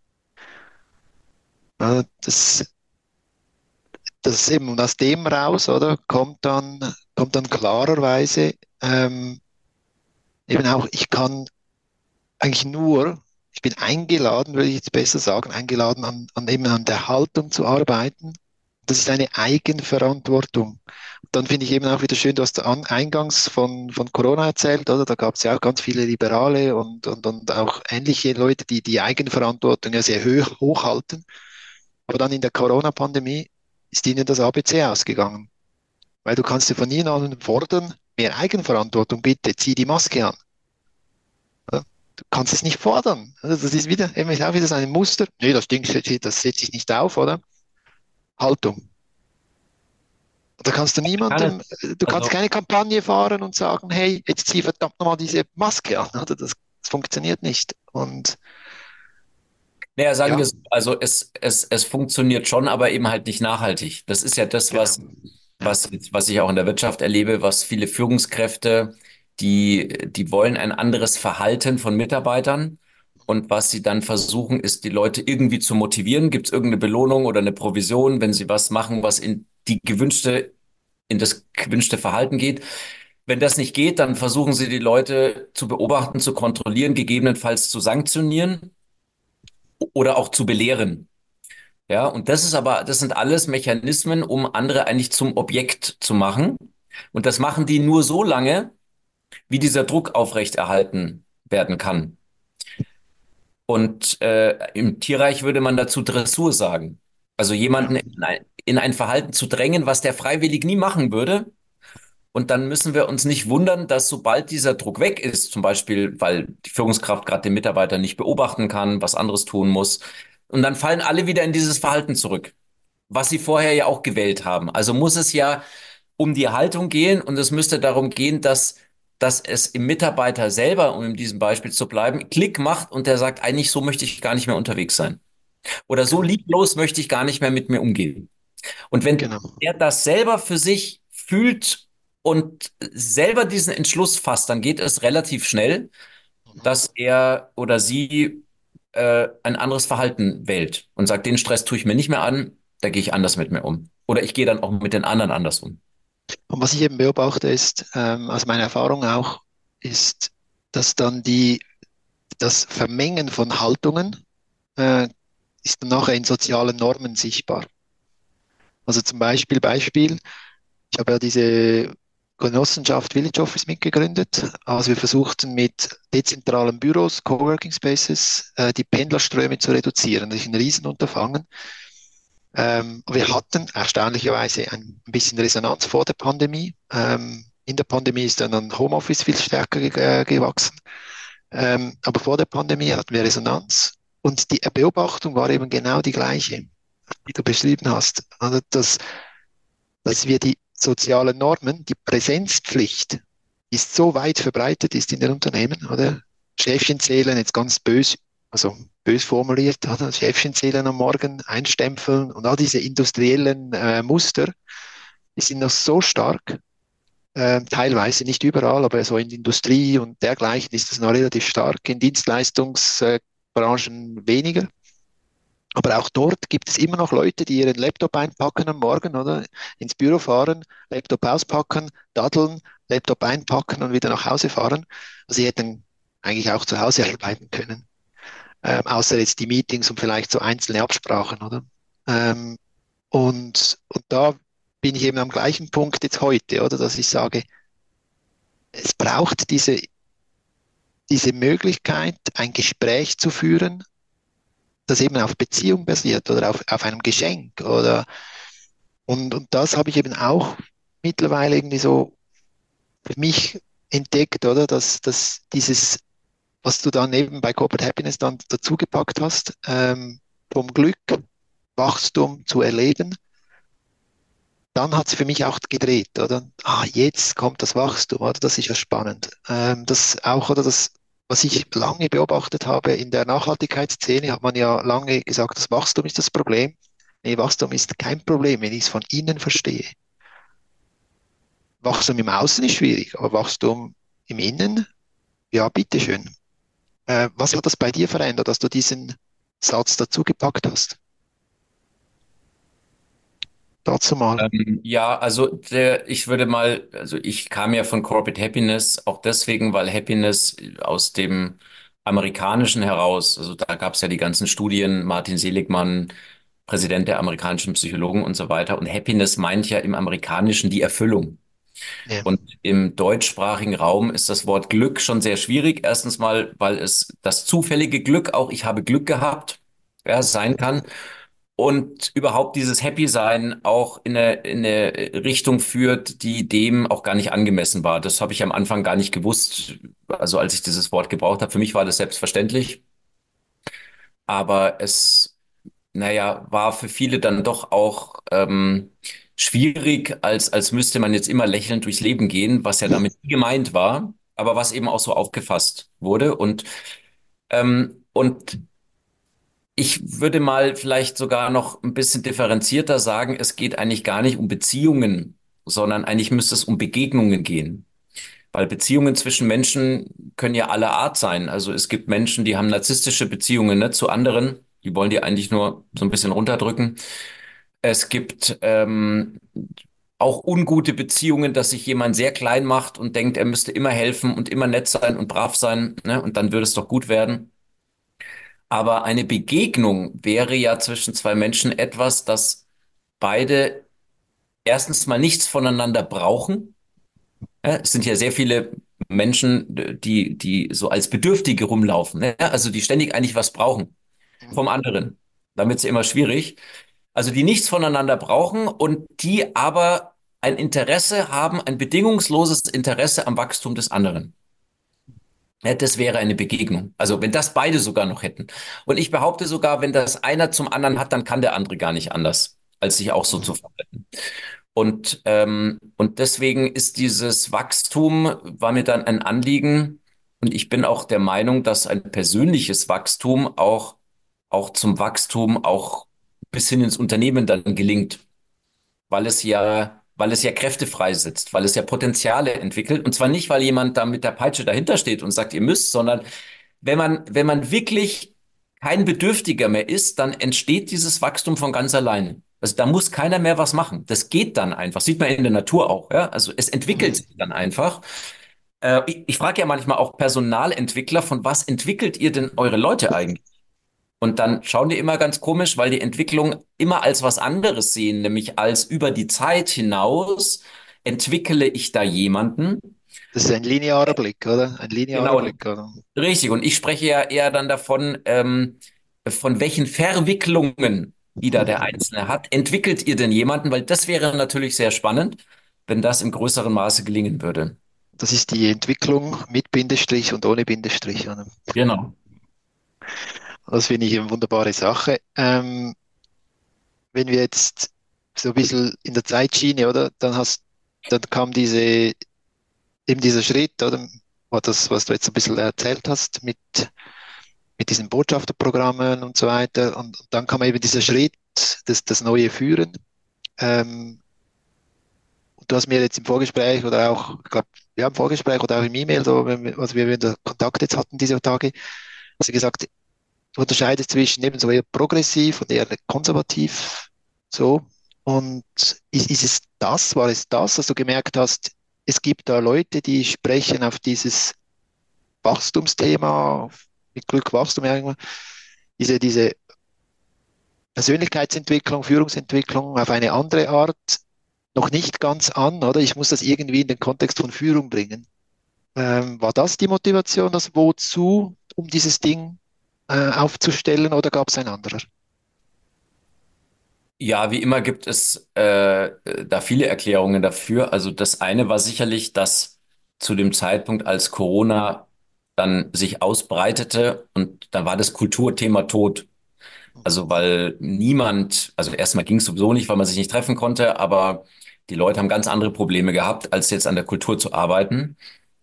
Ja, das, das eben, und aus dem raus, oder, kommt dann, kommt dann klarerweise ähm, eben auch, ich kann eigentlich nur, ich bin eingeladen, würde ich jetzt besser sagen, eingeladen an, an eben an der Haltung zu arbeiten. Das ist eine Eigenverantwortung. Dann finde ich eben auch wieder schön, du hast an, eingangs von, von Corona erzählt, oder? Da gab es ja auch ganz viele Liberale und, und, und auch ähnliche Leute, die die Eigenverantwortung ja sehr hoch, hochhalten. Aber dann in der Corona-Pandemie ist ihnen das A B C ausgegangen. Weil du kannst ja von ihnen fordern, mehr Eigenverantwortung, bitte, zieh die Maske an. Ja? Du kannst es nicht fordern. Also das ist wieder, eben ist auch wieder so ein Muster. Nee, das Ding, das setze ich nicht auf, oder? Haltung. Da kannst du Kann es, niemandem, du kannst also, keine Kampagne fahren und sagen, hey, jetzt zieh verdammt nochmal diese Maske an. Oder? Das, das funktioniert nicht. Und naja, sagen wir ja, es, also es, es, es funktioniert schon, aber eben halt nicht nachhaltig. Das ist ja das, genau. was, Ja. was, was ich auch in der Wirtschaft erlebe, was viele Führungskräfte, die, die wollen ein anderes Verhalten von Mitarbeitern. Und was sie dann versuchen, ist, die Leute irgendwie zu motivieren. Gibt es irgendeine Belohnung oder eine Provision, wenn sie was machen, was in die gewünschte, in das gewünschte Verhalten geht? Wenn das nicht geht, dann versuchen sie, die Leute zu beobachten, zu kontrollieren, gegebenenfalls zu sanktionieren oder auch zu belehren. Ja, und das ist aber, das sind alles Mechanismen, um andere eigentlich zum Objekt zu machen. Und das machen die nur so lange, wie dieser Druck aufrechterhalten werden kann. Und äh, im Tierreich würde man dazu Dressur sagen. Also Ja. jemanden in ein, in ein Verhalten zu drängen, was der freiwillig nie machen würde. Und dann müssen wir uns nicht wundern, dass sobald dieser Druck weg ist, zum Beispiel, weil die Führungskraft gerade den Mitarbeiter nicht beobachten kann, was anderes tun muss, und dann fallen alle wieder in dieses Verhalten zurück, was sie vorher ja auch gewählt haben. Also muss es ja um die Haltung gehen und es müsste darum gehen, dass, dass es im Mitarbeiter selber, um in diesem Beispiel zu bleiben, Klick macht und der sagt, eigentlich so möchte ich gar nicht mehr unterwegs sein. Oder so Genau, lieblos möchte ich gar nicht mehr mit mir umgehen. Und wenn genau. er das selber für sich fühlt und selber diesen Entschluss fasst, dann geht es relativ schnell, Mhm. dass er oder sie äh, ein anderes Verhalten wählt und sagt, den Stress tue ich mir nicht mehr an, da gehe ich anders mit mir um. Oder ich gehe dann auch mit den anderen anders um. Und was ich eben beobachte ist, ähm, aus meiner Erfahrung auch, ist, dass dann die, das Vermengen von Haltungen äh, ist dann nachher in sozialen Normen sichtbar. Also zum Beispiel, Beispiel, ich habe ja diese Genossenschaft Village Office mitgegründet. Also wir versuchten mit dezentralen Büros, Coworking Spaces, äh, die Pendlerströme zu reduzieren. Das ist ein Riesenunterfangen. Ähm, wir hatten erstaunlicherweise ein bisschen Resonanz vor der Pandemie. Ähm, in der Pandemie ist dann Homeoffice viel stärker ge äh, gewachsen. Ähm, aber vor der Pandemie hatten wir Resonanz. Und die Beobachtung war eben genau die gleiche, die du beschrieben hast. Also, dass, dass wir die sozialen Normen, die Präsenzpflicht, ist so weit verbreitet ist in den Unternehmen, oder? Schäfchen zählen, jetzt ganz bös, also bös formuliert, oder? Schäfchen zählen am Morgen, einstempeln und all diese industriellen äh, Muster, die sind noch so stark, äh, teilweise nicht überall, aber so in der Industrie und dergleichen ist das noch relativ stark, in Dienstleistungsbranchen weniger. Aber auch dort gibt es immer noch Leute, die ihren Laptop einpacken am Morgen, oder? Ins Büro fahren, Laptop auspacken, daddeln, Laptop einpacken und wieder nach Hause fahren. Also sie hätten eigentlich auch zu Hause arbeiten können. Ähm, außer jetzt die Meetings und vielleicht so einzelne Absprachen, oder? Ähm, und, und da bin ich eben am gleichen Punkt jetzt heute, oder? Dass ich sage, es braucht diese, diese Möglichkeit, ein Gespräch zu führen, das eben auf Beziehung basiert oder auf, auf einem Geschenk oder und, und das habe ich eben auch mittlerweile irgendwie so für mich entdeckt, oder? Dass, dass dieses, was du dann eben bei Corporate Happiness dann dazugepackt hast, ähm, vom Glück, Wachstum zu erleben, dann hat es für mich auch gedreht, oder? Ah, jetzt kommt das Wachstum, oder? Das ist ja spannend. Ähm, das auch, oder das, was ich lange beobachtet habe in der Nachhaltigkeitsszene, hat man ja lange gesagt, das Wachstum ist das Problem. Nee, Wachstum ist kein Problem, wenn ich es von innen verstehe. Wachstum im Außen ist schwierig, aber Wachstum im Innen, ja, bitteschön. Äh, was hat das bei dir verändert, dass du diesen Satz dazugepackt hast? Dazu mal. Ähm, ja, also der, ich würde mal, also ich kam ja von Corporate Happiness auch deswegen, weil Happiness aus dem Amerikanischen heraus, also da gab es ja die ganzen Studien, Martin Seligman, Präsident der amerikanischen Psychologen und so weiter. Und Happiness meint ja im Amerikanischen die Erfüllung. Ja. Und im deutschsprachigen Raum ist das Wort Glück schon sehr schwierig. Erstens mal, weil es das zufällige Glück, auch ich habe Glück gehabt, ja, sein kann. Und überhaupt dieses Happy Sein auch in eine, in eine Richtung führt, die dem auch gar nicht angemessen war. Das habe ich am Anfang gar nicht gewusst. Also als ich dieses Wort gebraucht habe, für mich war das selbstverständlich. Aber es, naja, war für viele dann doch auch ähm, schwierig, als, als müsste man jetzt immer lächelnd durchs Leben gehen, was ja damit nie gemeint war, aber was eben auch so aufgefasst wurde. Und, ähm, und ich würde mal vielleicht sogar noch ein bisschen differenzierter sagen, es geht eigentlich gar nicht um Beziehungen, sondern eigentlich müsste es um Begegnungen gehen. Weil Beziehungen zwischen Menschen können ja aller Art sein. Also es gibt Menschen, die haben narzisstische Beziehungen, ne, zu anderen. Die wollen die eigentlich nur so ein bisschen runterdrücken. Es gibt ähm, auch ungute Beziehungen, dass sich jemand sehr klein macht und denkt, er müsste immer helfen und immer nett sein und brav sein, ne, und dann würde es doch gut werden. Aber eine Begegnung wäre ja zwischen zwei Menschen etwas, das beide erstens mal nichts voneinander brauchen. Ja, es sind ja sehr viele Menschen, die, die so als Bedürftige rumlaufen. Ne? Also die ständig eigentlich was brauchen vom anderen. Damit ist es immer schwierig. Also die nichts voneinander brauchen und die aber ein Interesse haben, ein bedingungsloses Interesse am Wachstum des anderen. Ja, das wäre eine Begegnung. Also wenn das beide sogar noch hätten. Und ich behaupte sogar, wenn das einer zum anderen hat, dann kann der andere gar nicht anders, als sich auch so zu verhalten. Und, ähm, und deswegen ist dieses Wachstum, war mir dann ein Anliegen. Und ich bin auch der Meinung, dass ein persönliches Wachstum auch, auch zum Wachstum auch bis hin ins Unternehmen dann gelingt, weil es ja, weil es ja Kräfte freisetzt, weil es ja Potenziale entwickelt. Und zwar nicht, weil jemand da mit der Peitsche dahinter steht und sagt, ihr müsst, sondern wenn man, wenn man wirklich kein Bedürftiger mehr ist, dann entsteht dieses Wachstum von ganz alleine. Also da muss keiner mehr was machen. Das geht dann einfach. Sieht man in der Natur auch, ja. Also es entwickelt Mhm. sich dann einfach. Äh, ich ich frage ja manchmal auch Personalentwickler, von was entwickelt ihr denn eure Leute eigentlich? Und dann schauen die immer ganz komisch, weil die Entwicklung immer als was anderes sehen, nämlich als über die Zeit hinaus entwickle ich da jemanden. Das ist ein linearer Blick, oder? Ein linearer Genau, Blick, oder? richtig. Und ich spreche ja eher dann davon, ähm, von welchen Verwicklungen, die da der Einzelne hat, entwickelt ihr denn jemanden? Weil das wäre natürlich sehr spannend, wenn das im größeren Maße gelingen würde. Das ist die Entwicklung mit Bindestrich und ohne Bindestrich, oder? Genau. Das finde ich eine wunderbare Sache. Ähm, wenn wir jetzt so ein bisschen in der Zeitschiene, oder? Dann hast, dann kam diese, eben dieser Schritt, oder? War das, was du jetzt ein bisschen erzählt hast, mit, mit diesen Botschafterprogrammen und so weiter. Und, und dann kam eben dieser Schritt, das, das neue Führen. Ähm, und du hast mir jetzt im Vorgespräch oder auch, ich glaube, ja, im Vorgespräch oder auch im E-Mail, so, wenn wir, also wir wieder Kontakt jetzt hatten diese Tage, hast du gesagt, du unterscheidest zwischen eben so eher progressiv und eher konservativ, so. Und ist, ist es das, war es das, dass du gemerkt hast, es gibt da Leute, die sprechen auf dieses Wachstumsthema, mit Glück Wachstum, irgendwann, diese, diese Persönlichkeitsentwicklung, Führungsentwicklung auf eine andere Art noch nicht ganz an, oder? Ich muss das irgendwie in den Kontext von Führung bringen. Ähm, war das die Motivation, das Wozu, um dieses Ding äh, aufzustellen, oder gab es ein anderer? Ja, wie immer gibt es äh, äh, da viele Erklärungen dafür. Also das eine war sicherlich, dass zu dem Zeitpunkt, als Corona dann sich ausbreitete und da war das Kulturthema tot. Also weil niemand, also erstmal ging es sowieso nicht, weil man sich nicht treffen konnte, aber die Leute haben ganz andere Probleme gehabt, als jetzt an der Kultur zu arbeiten.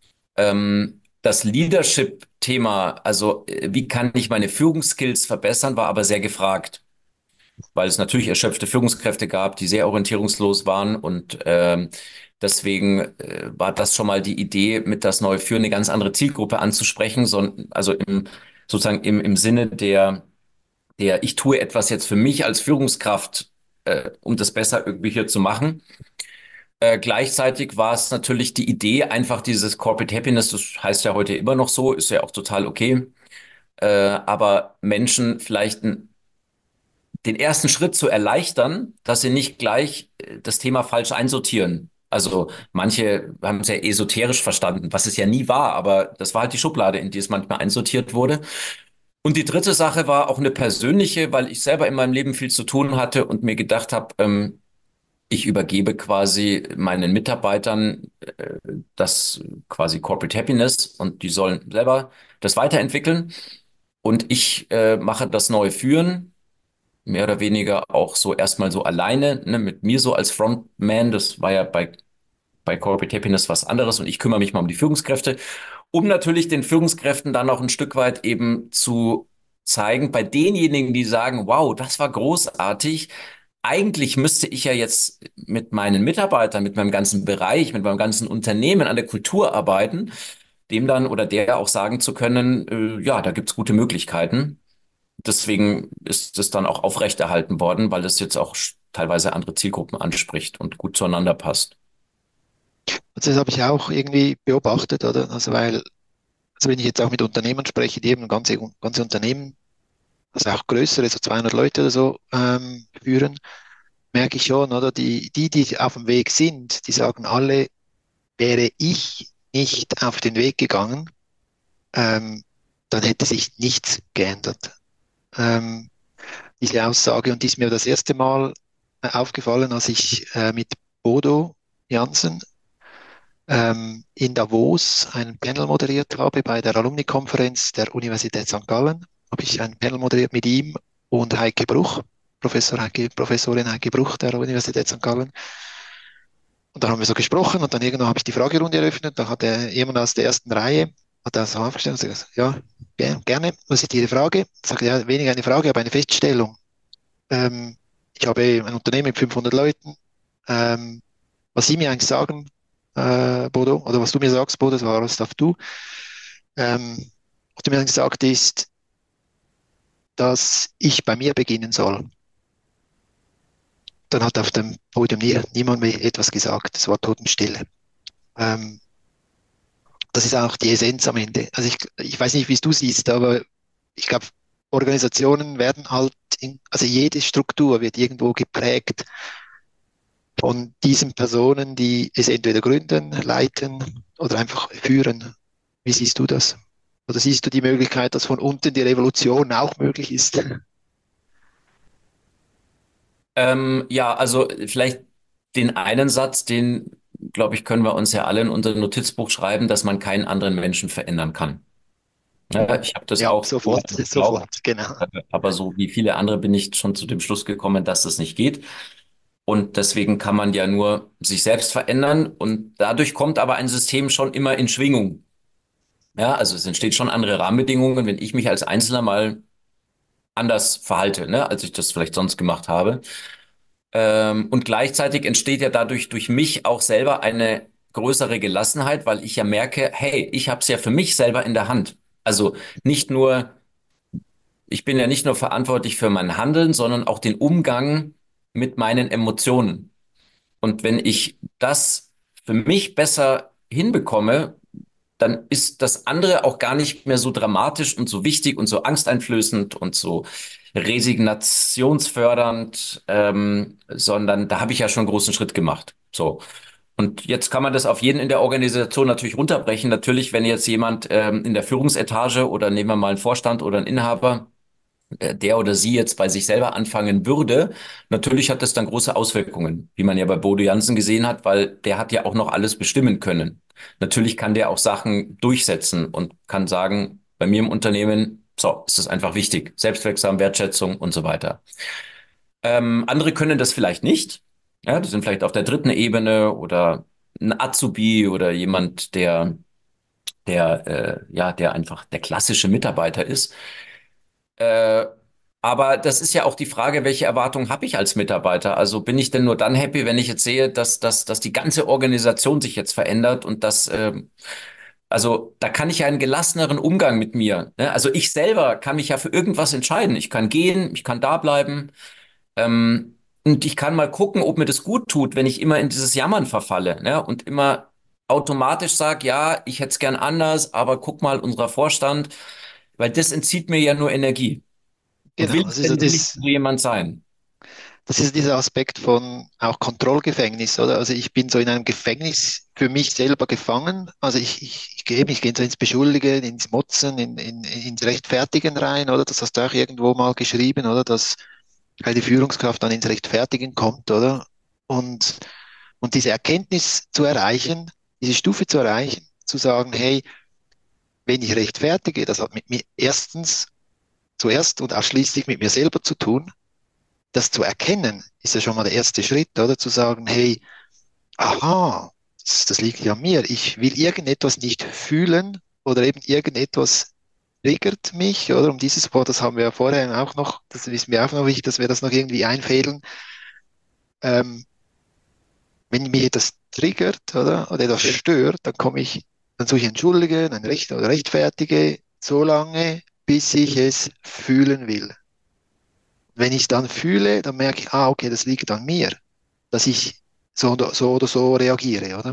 Ähm, das Leadership-Thema, also äh, wie kann ich meine Führungsskills verbessern, war aber sehr gefragt, weil es natürlich erschöpfte Führungskräfte gab, die sehr orientierungslos waren und ähm, deswegen äh, war das schon mal die Idee, mit das neue Führen eine ganz andere Zielgruppe anzusprechen, sondern also im sozusagen im im Sinne der der ich tue etwas jetzt für mich als Führungskraft, äh, um das besser irgendwie hier zu machen. Äh, gleichzeitig war es natürlich die Idee, einfach dieses Corporate Happiness, das heißt ja heute immer noch so, ist ja auch total okay, äh, aber Menschen vielleicht n- den ersten Schritt zu erleichtern, dass sie nicht gleich äh, das Thema falsch einsortieren. Also manche haben es ja esoterisch verstanden, was es ja nie war, aber das war halt die Schublade, in die es manchmal einsortiert wurde. Und die dritte Sache war auch eine persönliche, weil ich selber in meinem Leben viel zu tun hatte und mir gedacht habe, ähm, ich übergebe quasi meinen Mitarbeitern äh, das quasi Corporate Happiness und die sollen selber das weiterentwickeln. Und ich äh, mache das neue Führen, mehr oder weniger auch so erstmal so alleine, ne, mit mir so als Frontman. Das war ja bei, bei Corporate Happiness was anderes und ich kümmere mich mal um die Führungskräfte, um natürlich den Führungskräften dann auch ein Stück weit eben zu zeigen, bei denjenigen, die sagen, wow, das war großartig. Eigentlich müsste ich ja jetzt mit meinen Mitarbeitern, mit meinem ganzen Bereich, mit meinem ganzen Unternehmen an der Kultur arbeiten, dem dann oder der auch sagen zu können, äh, ja, da gibt's gute Möglichkeiten. Deswegen ist es dann auch aufrechterhalten worden, weil es jetzt auch sch- teilweise andere Zielgruppen anspricht und gut zueinander passt. Also das habe ich auch irgendwie beobachtet, oder? Also weil, also wenn ich jetzt auch mit Unternehmern spreche, die eben ganze, ganze Unternehmen, also auch größere, so zweihundert Leute oder so, ähm, führen, merke ich schon, oder? Die, die, die auf dem Weg sind, die sagen alle, wäre ich nicht auf den Weg gegangen, ähm, dann hätte sich nichts geändert. Ähm, diese Aussage, und die ist mir das erste Mal äh, aufgefallen, als ich äh, mit Bodo Jansen ähm, in Davos ein Panel moderiert habe bei der Alumni-Konferenz der Universität Sankt Gallen. Habe ich ein Panel moderiert mit ihm und Heike Bruch, Professor Heike, Professorin Heike Bruch der Universität Sankt Gallen. Und dann haben wir so gesprochen und dann irgendwann habe ich die Fragerunde eröffnet. Da hat er jemand aus der ersten Reihe, hat er so aufgestellt und gesagt, ja, ge- gerne, was ist Ihre Frage? Ich sagte, ja, weniger eine Frage, aber eine Feststellung. Ähm, ich habe ein Unternehmen mit fünfhundert Leuten. Ähm, was Sie mir eigentlich sagen, äh, Bodo, oder was du mir sagst, Bodo, das war alles darfst du, ähm, was du mir eigentlich gesagt ist, dass ich bei mir beginnen soll. Dann hat auf dem Podium nie, niemand mehr etwas gesagt. Es war Totenstille. Ähm, das ist auch die Essenz am Ende. Also ich, ich weiß nicht, wie es du siehst, aber ich glaube, Organisationen werden halt, in, also jede Struktur wird irgendwo geprägt von diesen Personen, die es entweder gründen, leiten oder einfach führen. Wie siehst du das? Oder siehst du die Möglichkeit, dass von unten die Revolution auch möglich ist? Ähm, ja, also vielleicht den einen Satz, den, glaube ich, können wir uns ja alle in unser Notizbuch schreiben, dass man keinen anderen Menschen verändern kann. Ja, ich habe das Ja, auch sofort, geglaubt, sofort, genau. aber so wie viele andere bin ich schon zu dem Schluss gekommen, dass das nicht geht. Und deswegen kann man ja nur sich selbst verändern und dadurch kommt aber ein System schon immer in Schwingung. Ja, also es entsteht schon andere Rahmenbedingungen, wenn ich mich als Einzelner mal anders verhalte, ne, als ich das vielleicht sonst gemacht habe. Ähm, und gleichzeitig entsteht ja dadurch durch mich auch selber eine größere Gelassenheit, weil ich ja merke, hey, ich habe es ja für mich selber in der Hand. Also nicht nur, ich bin ja nicht nur verantwortlich für mein Handeln, sondern auch den Umgang mit meinen Emotionen. Und wenn ich das für mich besser hinbekomme, dann ist das andere auch gar nicht mehr so dramatisch und so wichtig und so angsteinflößend und so resignationsfördernd, ähm, sondern da habe ich ja schon einen großen Schritt gemacht. So. Und jetzt kann man das auf jeden in der Organisation natürlich runterbrechen. Natürlich, wenn jetzt jemand ähm, in der Führungsetage oder nehmen wir mal einen Vorstand oder einen Inhaber, äh, der oder sie jetzt bei sich selber anfangen würde, natürlich hat das dann große Auswirkungen, wie man ja bei Bodo Jansen gesehen hat, weil der hat ja auch noch alles bestimmen können. Natürlich kann der auch Sachen durchsetzen und kann sagen, bei mir im Unternehmen, so, ist das einfach wichtig. Selbstwirksam, Wertschätzung und so weiter. Ähm, andere können das vielleicht nicht. Ja, die sind vielleicht auf der dritten Ebene oder ein Azubi oder jemand, der, der, äh, ja, der einfach der klassische Mitarbeiter ist. Äh, aber das ist ja auch die Frage, welche Erwartungen habe ich als Mitarbeiter? Also bin ich denn nur dann happy, wenn ich jetzt sehe, dass, dass, dass die ganze Organisation sich jetzt verändert und dass, ähm, also da kann ich ja einen gelasseneren Umgang mit mir. Ne? Also ich selber kann mich ja für irgendwas entscheiden. Ich kann gehen, ich kann da bleiben. Ähm, und ich kann mal gucken, ob mir das gut tut, wenn ich immer in dieses Jammern verfalle, ne? Und immer automatisch sage, ja, ich hätte es gern anders, aber guck mal, unser Vorstand, weil das entzieht mir ja nur Energie. Und will Genau, das ich ist ja denn wirklich das, so jemand sein? das ist dieser Aspekt von auch Kontrollgefängnis, oder? Also ich bin so in einem Gefängnis für mich selber gefangen. Also ich, ich, ich gehe, ich gehe so ins Beschuldigen, ins Motzen, in, in, ins Rechtfertigen rein, oder? Das hast du auch irgendwo mal geschrieben, oder? Dass halt die Führungskraft dann ins Rechtfertigen kommt, oder? Und, und diese Erkenntnis zu erreichen, diese Stufe zu erreichen, zu sagen, hey, wenn ich rechtfertige, das hat mit mir erstens, zuerst und ausschließlich mit mir selber zu tun. Das zu erkennen, ist ja schon mal der erste Schritt, oder? Zu sagen, hey, aha, das, das liegt ja an mir. Ich will irgendetwas nicht fühlen oder eben irgendetwas triggert mich, oder? Um dieses Wort, das haben wir ja vorher auch noch, das ist mir auch noch wichtig, dass wir das noch irgendwie einfädeln. Ähm, wenn mich etwas triggert, oder? Oder etwas stört, dann komme ich, dann suche ich Entschuldige, dann recht oder rechtfertige, so lange, bis ich es fühlen will. Wenn ich es dann fühle, dann merke ich, ah, okay, das liegt an mir, dass ich so oder so, oder so reagiere, oder?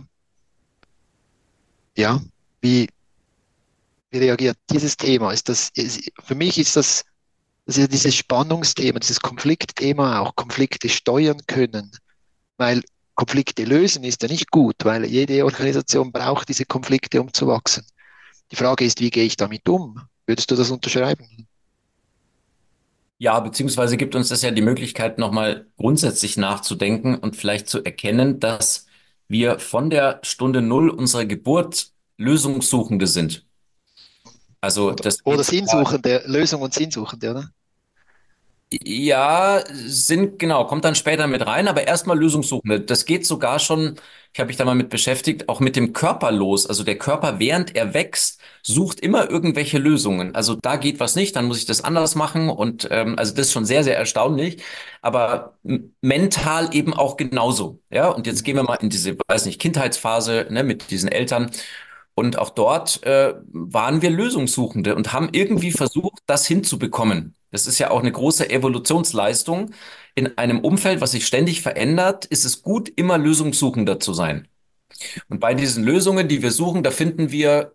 Ja, wie, wie reagiert dieses Thema? Ist das, ist, für mich ist das, das ist ja dieses Spannungsthema, dieses Konfliktthema auch, Konflikte steuern können, weil Konflikte lösen ist ja nicht gut, weil jede Organisation braucht diese Konflikte, um zu wachsen. Die Frage ist, wie gehe ich damit um? Würdest du das unterschreiben? Ja, beziehungsweise gibt uns das ja die Möglichkeit, nochmal grundsätzlich nachzudenken und vielleicht zu erkennen, dass wir von der Stunde Null unserer Geburt Lösungssuchende sind. Also Oder, das oder geht sogar Sinnsuchende, Lösung und Sinnsuchende, oder? Ja, sind, genau, kommt dann später mit rein, aber erstmal Lösungssuchende. Das geht sogar schon, ich habe mich da mal mit beschäftigt, auch mit dem Körper los. Also der Körper, während er wächst, sucht immer irgendwelche Lösungen. Also da geht was nicht, dann muss ich das anders machen. Und ähm, also das ist schon sehr, sehr erstaunlich. Aber m- mental eben auch genauso. Ja, und jetzt gehen wir mal in diese, weiß nicht, Kindheitsphase, ne, mit diesen Eltern. Und auch dort äh, waren wir Lösungssuchende und haben irgendwie versucht, das hinzubekommen. Das ist ja auch eine große Evolutionsleistung. In einem Umfeld, was sich ständig verändert, ist es gut, immer lösungssuchender zu sein. Und bei diesen Lösungen, die wir suchen, da finden wir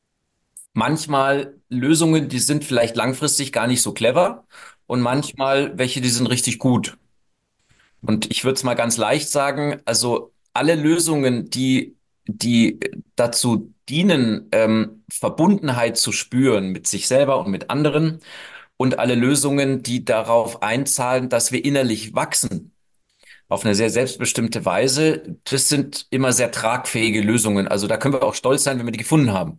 manchmal Lösungen, die sind vielleicht langfristig gar nicht so clever und manchmal welche, die sind richtig gut. Und ich würde es mal ganz leicht sagen, also alle Lösungen, die, die dazu dienen, ähm, Verbundenheit zu spüren mit sich selber und mit anderen und alle Lösungen, die darauf einzahlen, dass wir innerlich wachsen, auf eine sehr selbstbestimmte Weise, das sind immer sehr tragfähige Lösungen. Also da können wir auch stolz sein, wenn wir die gefunden haben.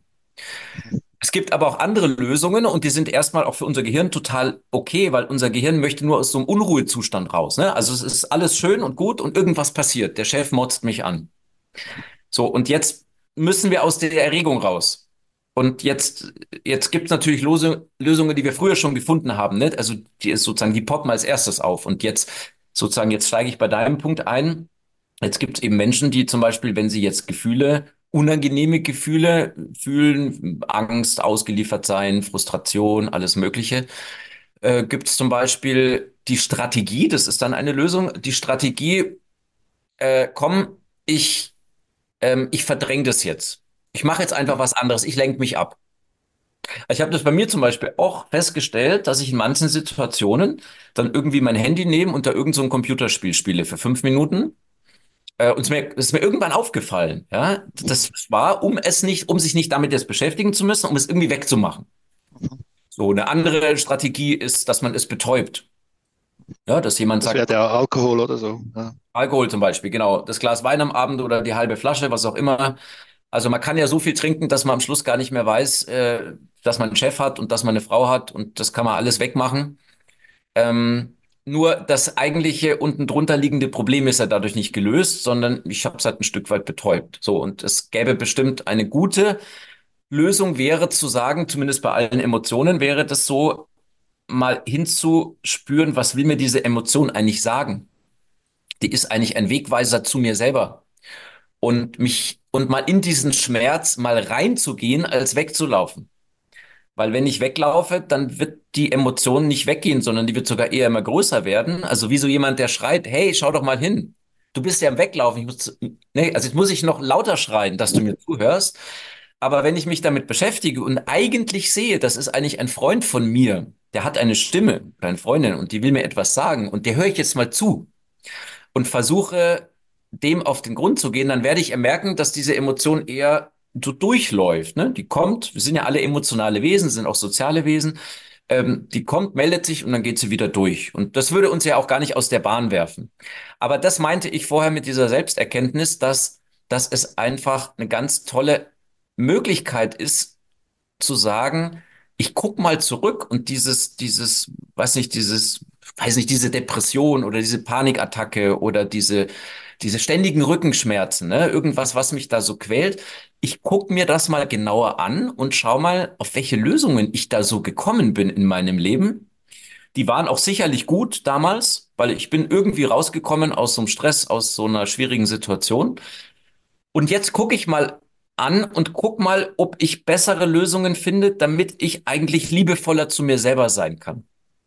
Es gibt aber auch andere Lösungen und die sind erstmal auch für unser Gehirn total okay, weil unser Gehirn möchte nur aus so einem Unruhezustand raus, ne? Also es ist alles schön und gut und irgendwas passiert. Der Chef motzt mich an. So, und jetzt müssen wir aus der Erregung raus. Und jetzt, jetzt gibt es natürlich Lose, Lösungen, die wir früher schon gefunden haben, ne? Also die ist sozusagen, die poppen als erstes auf. Und jetzt sozusagen, jetzt steige ich bei deinem Punkt ein. Jetzt gibt es eben Menschen, die zum Beispiel, wenn sie jetzt Gefühle, unangenehme Gefühle fühlen, Angst, ausgeliefert sein, Frustration, alles Mögliche, äh, gibt es zum Beispiel die Strategie, das ist dann eine Lösung, die Strategie, äh, komm, ich, ähm, ich verdränge das jetzt. Ich mache jetzt einfach was anderes, ich lenke mich ab. Ich habe das bei mir zum Beispiel auch festgestellt, dass ich in manchen Situationen dann irgendwie mein Handy nehme und da irgend so ein Computerspiel spiele für fünf Minuten. Äh, und es ist mir, es ist mir irgendwann aufgefallen, ja. Das war, um es nicht, um sich nicht damit jetzt beschäftigen zu müssen, um es irgendwie wegzumachen. So, eine andere Strategie ist, dass man es betäubt. Ja, dass jemand Das sagt, wäre der Alkohol oder so. Ja. Alkohol zum Beispiel, genau, das Glas Wein am Abend oder die halbe Flasche, was auch immer. Also man kann ja so viel trinken, dass man am Schluss gar nicht mehr weiß, äh, dass man einen Chef hat und dass man eine Frau hat und das kann man alles wegmachen. Ähm, nur das eigentliche unten drunter liegende Problem ist ja dadurch nicht gelöst, sondern ich habe es halt ein Stück weit betäubt. So, und es gäbe bestimmt eine gute Lösung, wäre zu sagen, zumindest bei allen Emotionen, wäre das so, mal hinzuspüren, was will mir diese Emotion eigentlich sagen? Die ist eigentlich ein Wegweiser zu mir selber. Und mich, und mal in diesen Schmerz mal reinzugehen, als wegzulaufen. Weil wenn ich weglaufe, dann wird die Emotion nicht weggehen, sondern die wird sogar eher immer größer werden. Also wie so jemand, der schreit, hey, schau doch mal hin. Du bist ja am Weglaufen. Ich muss, nee, also jetzt muss ich noch lauter schreien, dass du mir zuhörst. Aber wenn ich mich damit beschäftige und eigentlich sehe, das ist eigentlich ein Freund von mir, der hat eine Stimme, eine Freundin, und die will mir etwas sagen, und der höre ich jetzt mal zu und versuche, dem auf den Grund zu gehen, dann werde ich merken, dass diese Emotion eher so durchläuft. Ne? Die kommt, wir sind ja alle emotionale Wesen, sind auch soziale Wesen. Ähm, die kommt, meldet sich und dann geht sie wieder durch. Und das würde uns ja auch gar nicht aus der Bahn werfen. Aber das meinte ich vorher mit dieser Selbsterkenntnis, dass, dass es einfach eine ganz tolle Möglichkeit ist, zu sagen, ich guck mal zurück und dieses, dieses, weiß nicht, dieses, weiß nicht, diese Depression oder diese Panikattacke oder diese, diese ständigen Rückenschmerzen, ne, irgendwas, was mich da so quält. Ich guck mir das mal genauer an und schau mal, auf welche Lösungen ich da so gekommen bin in meinem Leben. Die waren auch sicherlich gut damals, weil ich bin irgendwie rausgekommen aus so einem Stress, aus so einer schwierigen Situation. Und jetzt gucke ich mal an und guck mal, ob ich bessere Lösungen finde, damit ich eigentlich liebevoller zu mir selber sein kann.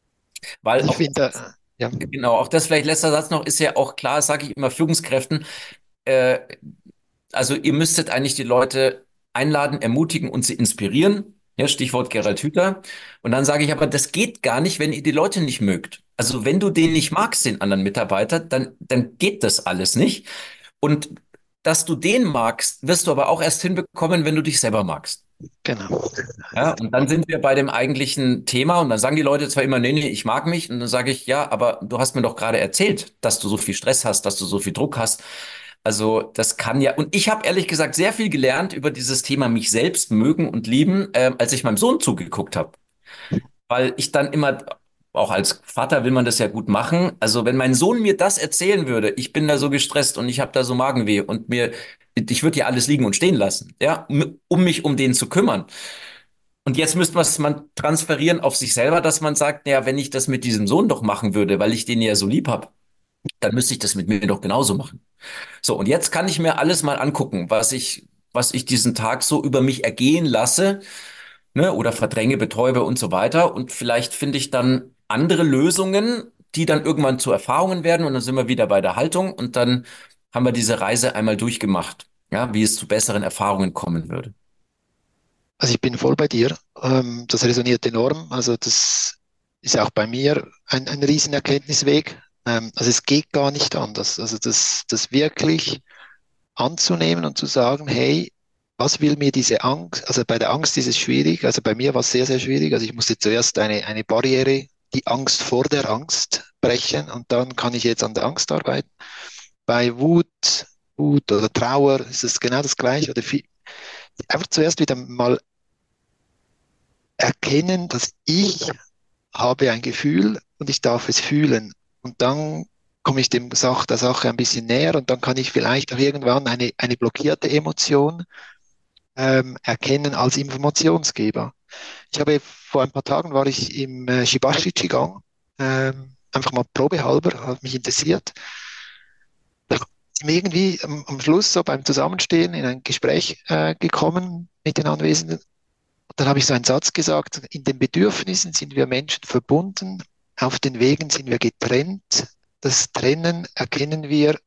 Weil Ich auch, finde, äh, ja, genau, auch das vielleicht letzter Satz noch, ist ja auch klar, sage ich immer Führungskräften, äh, also ihr müsstet eigentlich die Leute einladen, ermutigen und sie inspirieren. Ja, Stichwort Gerald Hüther. Und dann sage ich aber, das geht gar nicht, wenn ihr die Leute nicht mögt. Also wenn du den nicht magst, den anderen Mitarbeiter, dann, dann geht das alles nicht. Und dass du den magst, wirst du aber auch erst hinbekommen, wenn du dich selber magst. genau. Ja, und dann sind wir bei dem eigentlichen Thema und dann sagen die Leute zwar immer, nee, nee, ich mag mich. Und dann sage ich, ja, aber du hast mir doch gerade erzählt, dass du so viel Stress hast, dass du so viel Druck hast. Also das kann ja, und ich habe ehrlich gesagt sehr viel gelernt über dieses Thema mich selbst mögen und lieben, äh, als ich meinem Sohn zugeguckt habe. Weil ich dann immer auch als Vater will man das ja gut machen. Also wenn mein Sohn mir das erzählen würde, ich bin da so gestresst und ich habe da so Magenweh und mir, ich würde ja alles liegen und stehen lassen, ja, um um mich um den zu kümmern. Und jetzt müsste man es man transferieren auf sich selber, dass man sagt, ja, wenn ich das mit diesem Sohn doch machen würde, weil ich den ja so lieb habe, dann müsste ich das mit mir doch genauso machen. So, und jetzt kann ich mir alles mal angucken, was ich, was ich diesen Tag so über mich ergehen lasse, ne, oder verdränge, betäube und so weiter. Und vielleicht finde ich dann andere Lösungen, die dann irgendwann zu Erfahrungen werden. Und dann sind wir wieder bei der Haltung und dann haben wir diese Reise einmal durchgemacht, ja, wie es zu besseren Erfahrungen kommen würde. Also ich bin voll bei dir. Ähm, das resoniert enorm. Also das ist auch bei mir ein, ein Riesenerkenntnisweg. Ähm, also es geht gar nicht anders. Also das, das wirklich anzunehmen und zu sagen, hey, was will mir diese Angst? Also bei der Angst ist es schwierig. Also bei mir war es sehr, sehr schwierig. Also ich musste zuerst eine, eine Barriere, die Angst vor der Angst brechen und dann kann ich jetzt an der Angst arbeiten. Bei Wut, Wut oder Trauer ist es genau das Gleiche. Oder viel, einfach zuerst wieder mal erkennen, dass ich habe ein Gefühl und ich darf es fühlen. Und dann komme ich dem Sach, der Sache ein bisschen näher und dann kann ich vielleicht auch irgendwann eine, eine blockierte Emotion ähm, erkennen als Informationsgeber. Ich habe vor ein paar Tagen war ich im äh, Shibashi Qigong, ähm, einfach mal probehalber, hat mich interessiert. Da sind wir irgendwie am, am Schluss so beim Zusammenstehen in ein Gespräch äh, gekommen mit den Anwesenden. Dann habe ich so einen Satz gesagt, in den Bedürfnissen sind wir Menschen verbunden, auf den Wegen sind wir getrennt. Das Trennen erkennen wir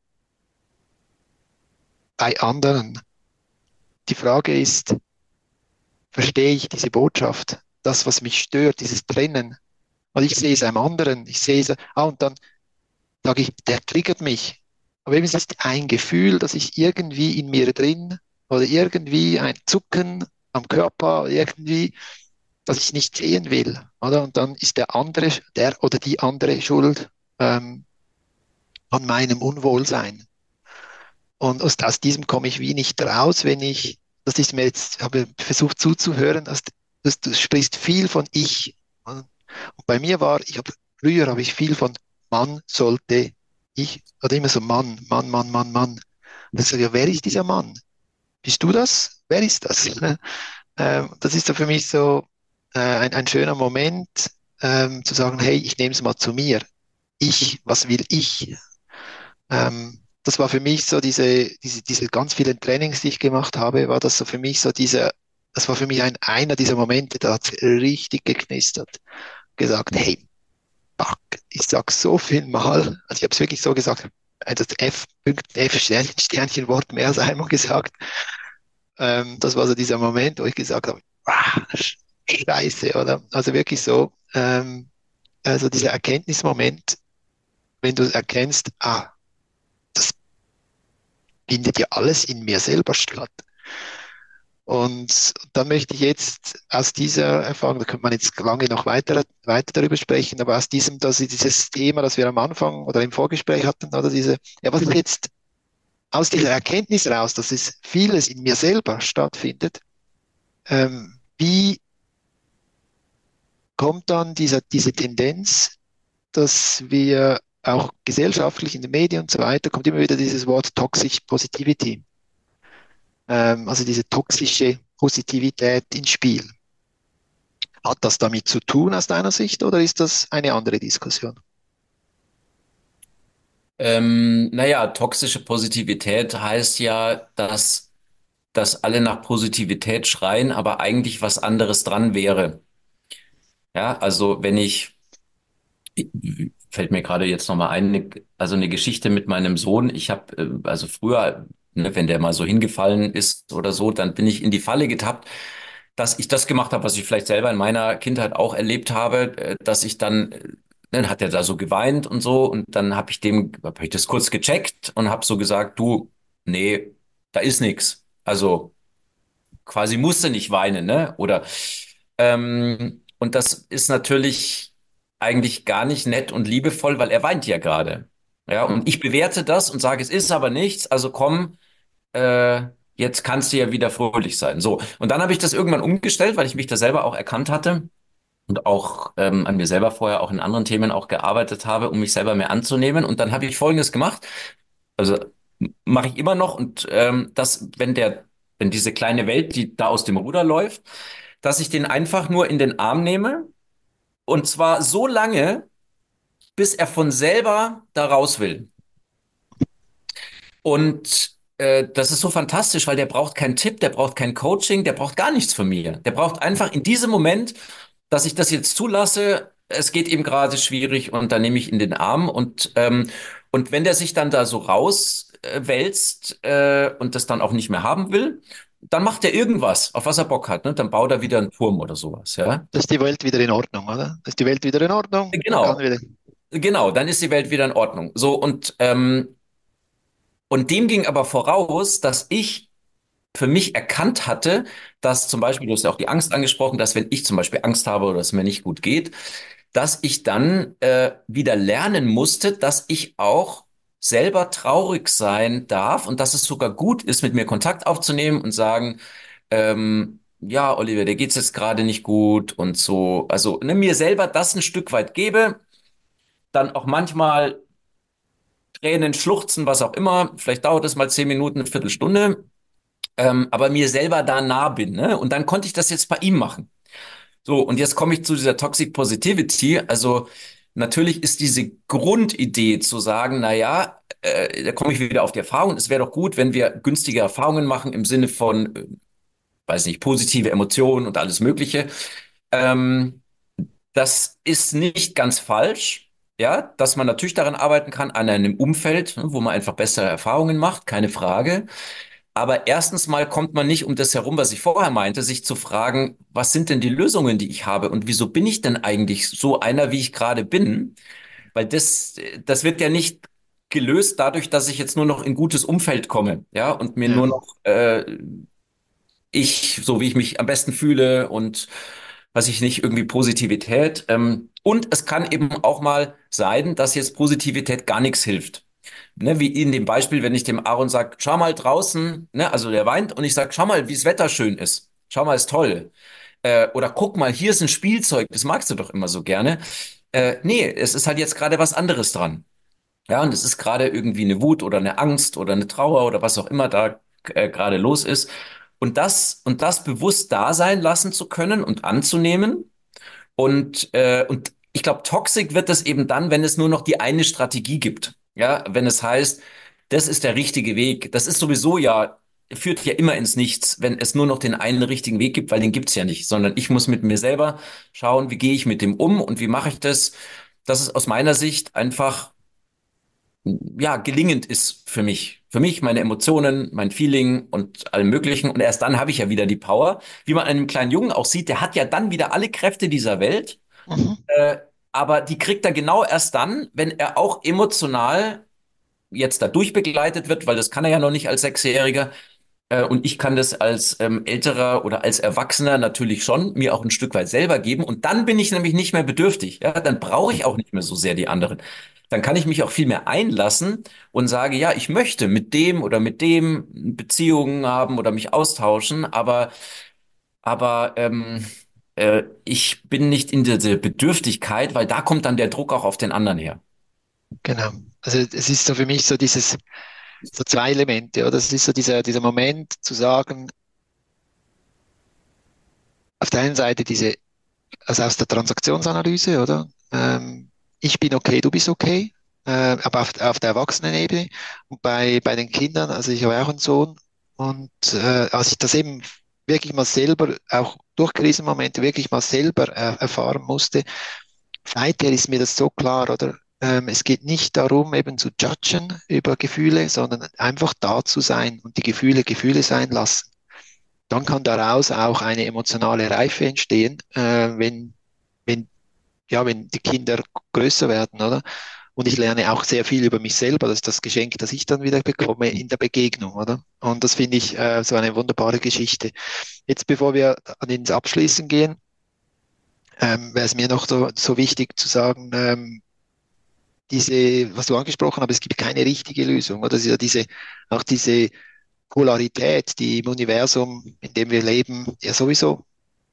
bei anderen. Die Frage ist, verstehe ich diese Botschaft? Das, was mich stört, dieses Trennen. Und ich sehe es einem anderen. Ich sehe es, ah, und dann sage ich, der triggert mich. Aber eben es ist ein Gefühl, das ich irgendwie in mir drin oder irgendwie ein Zucken am Körper, irgendwie das ich nicht sehen will, oder? Und dann ist der andere, der oder die andere schuld ähm, an meinem Unwohlsein. Und aus, aus diesem komme ich wie nicht raus, wenn ich, das ist mir jetzt, habe versucht zuzuhören, dass du, du sprichst viel von ich. Und bei mir war, ich habe früher habe ich viel von Mann sollte ich, oder immer so Mann, Mann, Mann, Mann, Mann. Und dann sage ich, ja, wer ist dieser Mann? Bist du das? Wer ist das? Ähm, das ist so für mich so äh, ein, ein schöner Moment, ähm, zu sagen, hey, ich nehme es mal zu mir. Ich, was will ich? Ähm, das war für mich so diese, diese, diese ganz vielen Trainings, die ich gemacht habe, war das so für mich so dieser, das war für mich ein, einer dieser Momente, da hat es richtig geknistert. Gesagt, hey, fuck, ich sag so viel mal, also ich habe es wirklich so gesagt, äh, das F, F Sternchen, Sternchen Wort mehr als einmal gesagt. Ähm, das war so dieser Moment, wo ich gesagt habe, ah, Scheiße, oder? Also wirklich so, ähm, also dieser Erkenntnismoment, wenn du erkennst, ah, das findet ja alles in mir selber statt. Und dann möchte ich jetzt aus dieser Erfahrung, da könnte man jetzt lange noch weiter, weiter darüber sprechen, aber aus diesem, dass ich dieses Thema, das wir am Anfang oder im Vorgespräch hatten, oder diese, ja, was ich jetzt aus dieser Erkenntnis raus, dass es vieles in mir selber stattfindet, ähm, wie kommt dann dieser, diese Tendenz, dass wir auch gesellschaftlich in den Medien und so weiter, kommt immer wieder dieses Wort Toxic Positivity, ähm, also diese toxische Positivität ins Spiel. Hat das damit zu tun aus deiner Sicht oder ist das eine andere Diskussion? Ähm, naja, toxische Positivität heißt ja, dass, dass alle nach Positivität schreien, aber eigentlich was anderes dran wäre. Ja, also wenn ich, fällt mir gerade jetzt nochmal ein, ne- also eine Geschichte mit meinem Sohn. Ich habe, äh, also früher, ne, wenn der mal so hingefallen ist oder so, dann bin ich in die Falle getappt, dass ich das gemacht habe, was ich vielleicht selber in meiner Kindheit auch erlebt habe, äh, dass ich dann, äh, dann hat er da so geweint und so und dann habe ich dem, habe ich das kurz gecheckt und habe so gesagt, du, nee, da ist nix. Also quasi musste nicht weinen, ne? Oder ähm, und das ist natürlich eigentlich gar nicht nett und liebevoll, weil er weint ja gerade. Ja, und ich bewerte das und sage, es ist aber nichts, also komm, äh, jetzt kannst du ja wieder fröhlich sein. So, und dann habe ich das irgendwann umgestellt, weil ich mich da selber auch erkannt hatte. und auch ähm, an mir selber vorher auch in anderen Themen auch gearbeitet habe, um mich selber mehr anzunehmen. Und dann habe ich Folgendes gemacht. Also m- mache ich immer noch und ähm, das, wenn der, wenn diese kleine Welt, die da aus dem Ruder läuft, dass ich den einfach nur in den Arm nehme und zwar so lange, bis er von selber da raus will. Und äh, das ist so fantastisch, weil der braucht keinen Tipp, der braucht kein Coaching, der braucht gar nichts von mir. Der braucht einfach in diesem Moment, dass ich das jetzt zulasse, es geht ihm gerade schwierig und dann nehme ich in den Arm und ähm, und wenn der sich dann da so rauswälzt äh, und das dann auch nicht mehr haben will, dann macht er irgendwas, auf was er Bock hat, ne? Dann baut er wieder einen Turm oder sowas, ja. Da ist die Welt wieder in Ordnung, oder? Da ist die Welt wieder in Ordnung, dann kann Genau, wieder. genau, dann ist die Welt wieder in Ordnung. So und ähm, und dem ging aber voraus, dass ich für mich erkannt hatte, dass zum Beispiel, du hast ja auch die Angst angesprochen, dass wenn ich zum Beispiel Angst habe oder es mir nicht gut geht, dass ich dann äh, wieder lernen musste, dass ich auch selber traurig sein darf und dass es sogar gut ist, mit mir Kontakt aufzunehmen und sagen, ähm, ja, Oliver, dir geht's jetzt gerade nicht gut und so. Also ne, mir selber das ein Stück weit gebe, dann auch manchmal Tränen, Schluchzen, was auch immer. Vielleicht dauert es mal zehn Minuten, eine Viertelstunde, ähm, aber mir selber da nah bin. Ne? Und dann konnte ich das jetzt bei ihm machen. So, und jetzt komme ich zu dieser Toxic Positivity. Also natürlich ist diese Grundidee zu sagen, na ja, äh, da komme ich wieder auf die Erfahrung. Es wäre doch gut, wenn wir günstige Erfahrungen machen im Sinne von, äh, weiß nicht, positive Emotionen und alles Mögliche. Ähm, Das ist nicht ganz falsch, ja, dass man natürlich daran arbeiten kann, an einem Umfeld, ne, wo man einfach bessere Erfahrungen macht, keine Frage. Aber erstens mal kommt man nicht um das herum, was ich vorher meinte, sich zu fragen, was sind denn die Lösungen, die ich habe und wieso bin ich denn eigentlich so einer, wie ich gerade bin? Weil das, das wird ja nicht gelöst dadurch, dass ich jetzt nur noch in gutes Umfeld komme, ja, und mir Ja, nur noch äh, ich, so wie ich mich am besten fühle und was ich nicht, irgendwie Positivität. Ähm, und es kann eben auch mal sein, dass jetzt Positivität gar nichts hilft. Ne, wie in dem Beispiel, wenn ich dem Aaron sage, schau mal draußen, ne, also der weint und ich sage, schau mal, wie das Wetter schön ist. Schau mal, ist toll. Äh, oder guck mal, hier ist ein Spielzeug, das magst du doch immer so gerne. Äh, nee, es ist halt jetzt gerade was anderes dran. Ja, und es ist gerade irgendwie eine Wut oder eine Angst oder eine Trauer oder was auch immer da äh, gerade los ist. Und das, und das bewusst da sein lassen zu können und anzunehmen. Und, äh, und ich glaube, toxisch wird es eben dann, wenn es nur noch die eine Strategie gibt. Ja, wenn es heißt, das ist der richtige Weg. Das ist sowieso ja, führt ja immer ins Nichts, wenn es nur noch den einen richtigen Weg gibt, weil den gibt's ja nicht, sondern ich muss mit mir selber schauen, wie gehe ich mit dem um und wie mache ich das, dass es aus meiner Sicht einfach ja, gelingend ist für mich. Für mich, meine Emotionen, mein Feeling und allem Möglichen. Und erst dann habe ich ja wieder die Power. Wie man an einem kleinen Jungen auch sieht, der hat ja dann wieder alle Kräfte dieser Welt. mhm. Äh, aber die kriegt er genau erst dann, wenn er auch emotional jetzt da durchbegleitet wird, weil das kann er ja noch nicht als Sechsjähriger, äh, und ich kann das als ähm, Älterer oder als Erwachsener natürlich schon mir auch ein Stück weit selber geben. Und dann bin ich nämlich nicht mehr bedürftig. Ja, dann brauche ich auch nicht mehr so sehr die anderen. Dann kann ich mich auch viel mehr einlassen und sage, ja, ich möchte mit dem oder mit dem Beziehungen haben oder mich austauschen, aber, aber ähm, äh, ich bin nicht in diese Bedürftigkeit, weil da kommt dann der Druck auch auf den anderen her. Genau. Also es ist so für mich so dieses, so zwei Elemente, oder? Es ist so dieser, dieser Moment zu sagen, auf der einen Seite diese, also aus der Transaktionsanalyse, oder? Ähm, ich bin okay, du bist okay, äh, aber auf, auf der Erwachsenenebene und bei, bei den Kindern, also ich habe auch einen Sohn und äh, als ich das eben wirklich mal selber, auch durch Krisenmomente wirklich mal selber äh, erfahren musste, seither ist mir das so klar, oder? Ähm, es geht nicht darum, eben zu judgen über Gefühle, sondern einfach da zu sein und die Gefühle Gefühle sein lassen. Dann kann daraus auch eine emotionale Reife entstehen, äh, wenn, wenn, ja, wenn die Kinder größer werden, oder? Und ich lerne auch sehr viel über mich selber. Das ist das Geschenk, das ich dann wieder bekomme in der Begegnung, oder? Und das finde ich äh, so eine wunderbare Geschichte. Jetzt, bevor wir an ins Abschließen gehen, ähm, wäre es mir noch so, so wichtig zu sagen, ähm, diese, was du angesprochen hast, es gibt keine richtige Lösung, oder? Das ist ja diese, auch diese Polarität, die im Universum, in dem wir leben, ja sowieso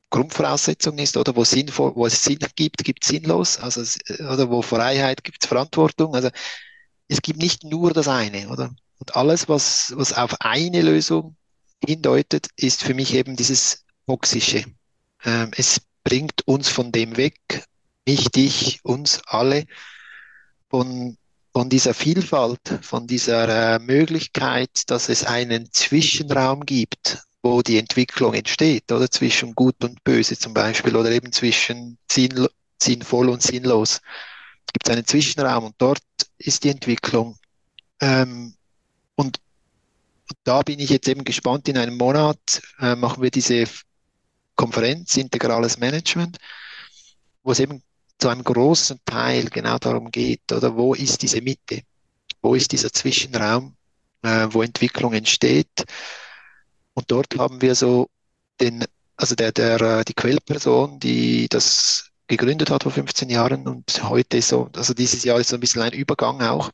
Grundvoraussetzung ist, oder wo sinnvoll, wo es Sinn gibt, gibt es sinnlos, also es- oder wo Freiheit gibt es Verantwortung. Also es gibt nicht nur das eine, oder? Und alles, was, was auf eine Lösung hindeutet, ist für mich eben dieses Toxische. Ähm, es bringt uns von dem weg, mich, dich, uns alle, von, von dieser Vielfalt, von dieser äh, Möglichkeit, dass es einen Zwischenraum gibt, wo die Entwicklung entsteht, oder zwischen Gut und Böse zum Beispiel, oder eben zwischen sinn, sinnvoll und sinnlos. Gibt es einen Zwischenraum und dort ist die Entwicklung. Ähm, und da bin ich jetzt eben gespannt. In einem Monat äh, machen wir diese Konferenz Integrales Management, wo es eben zu einem großen Teil genau darum geht, oder wo ist diese Mitte, wo ist dieser Zwischenraum, äh, wo Entwicklung entsteht. Und dort haben wir so den, also der, der, äh, die Quellperson, die das gegründet hat vor fünfzehn Jahren und heute ist so, also dieses Jahr ist so ein bisschen ein Übergang auch,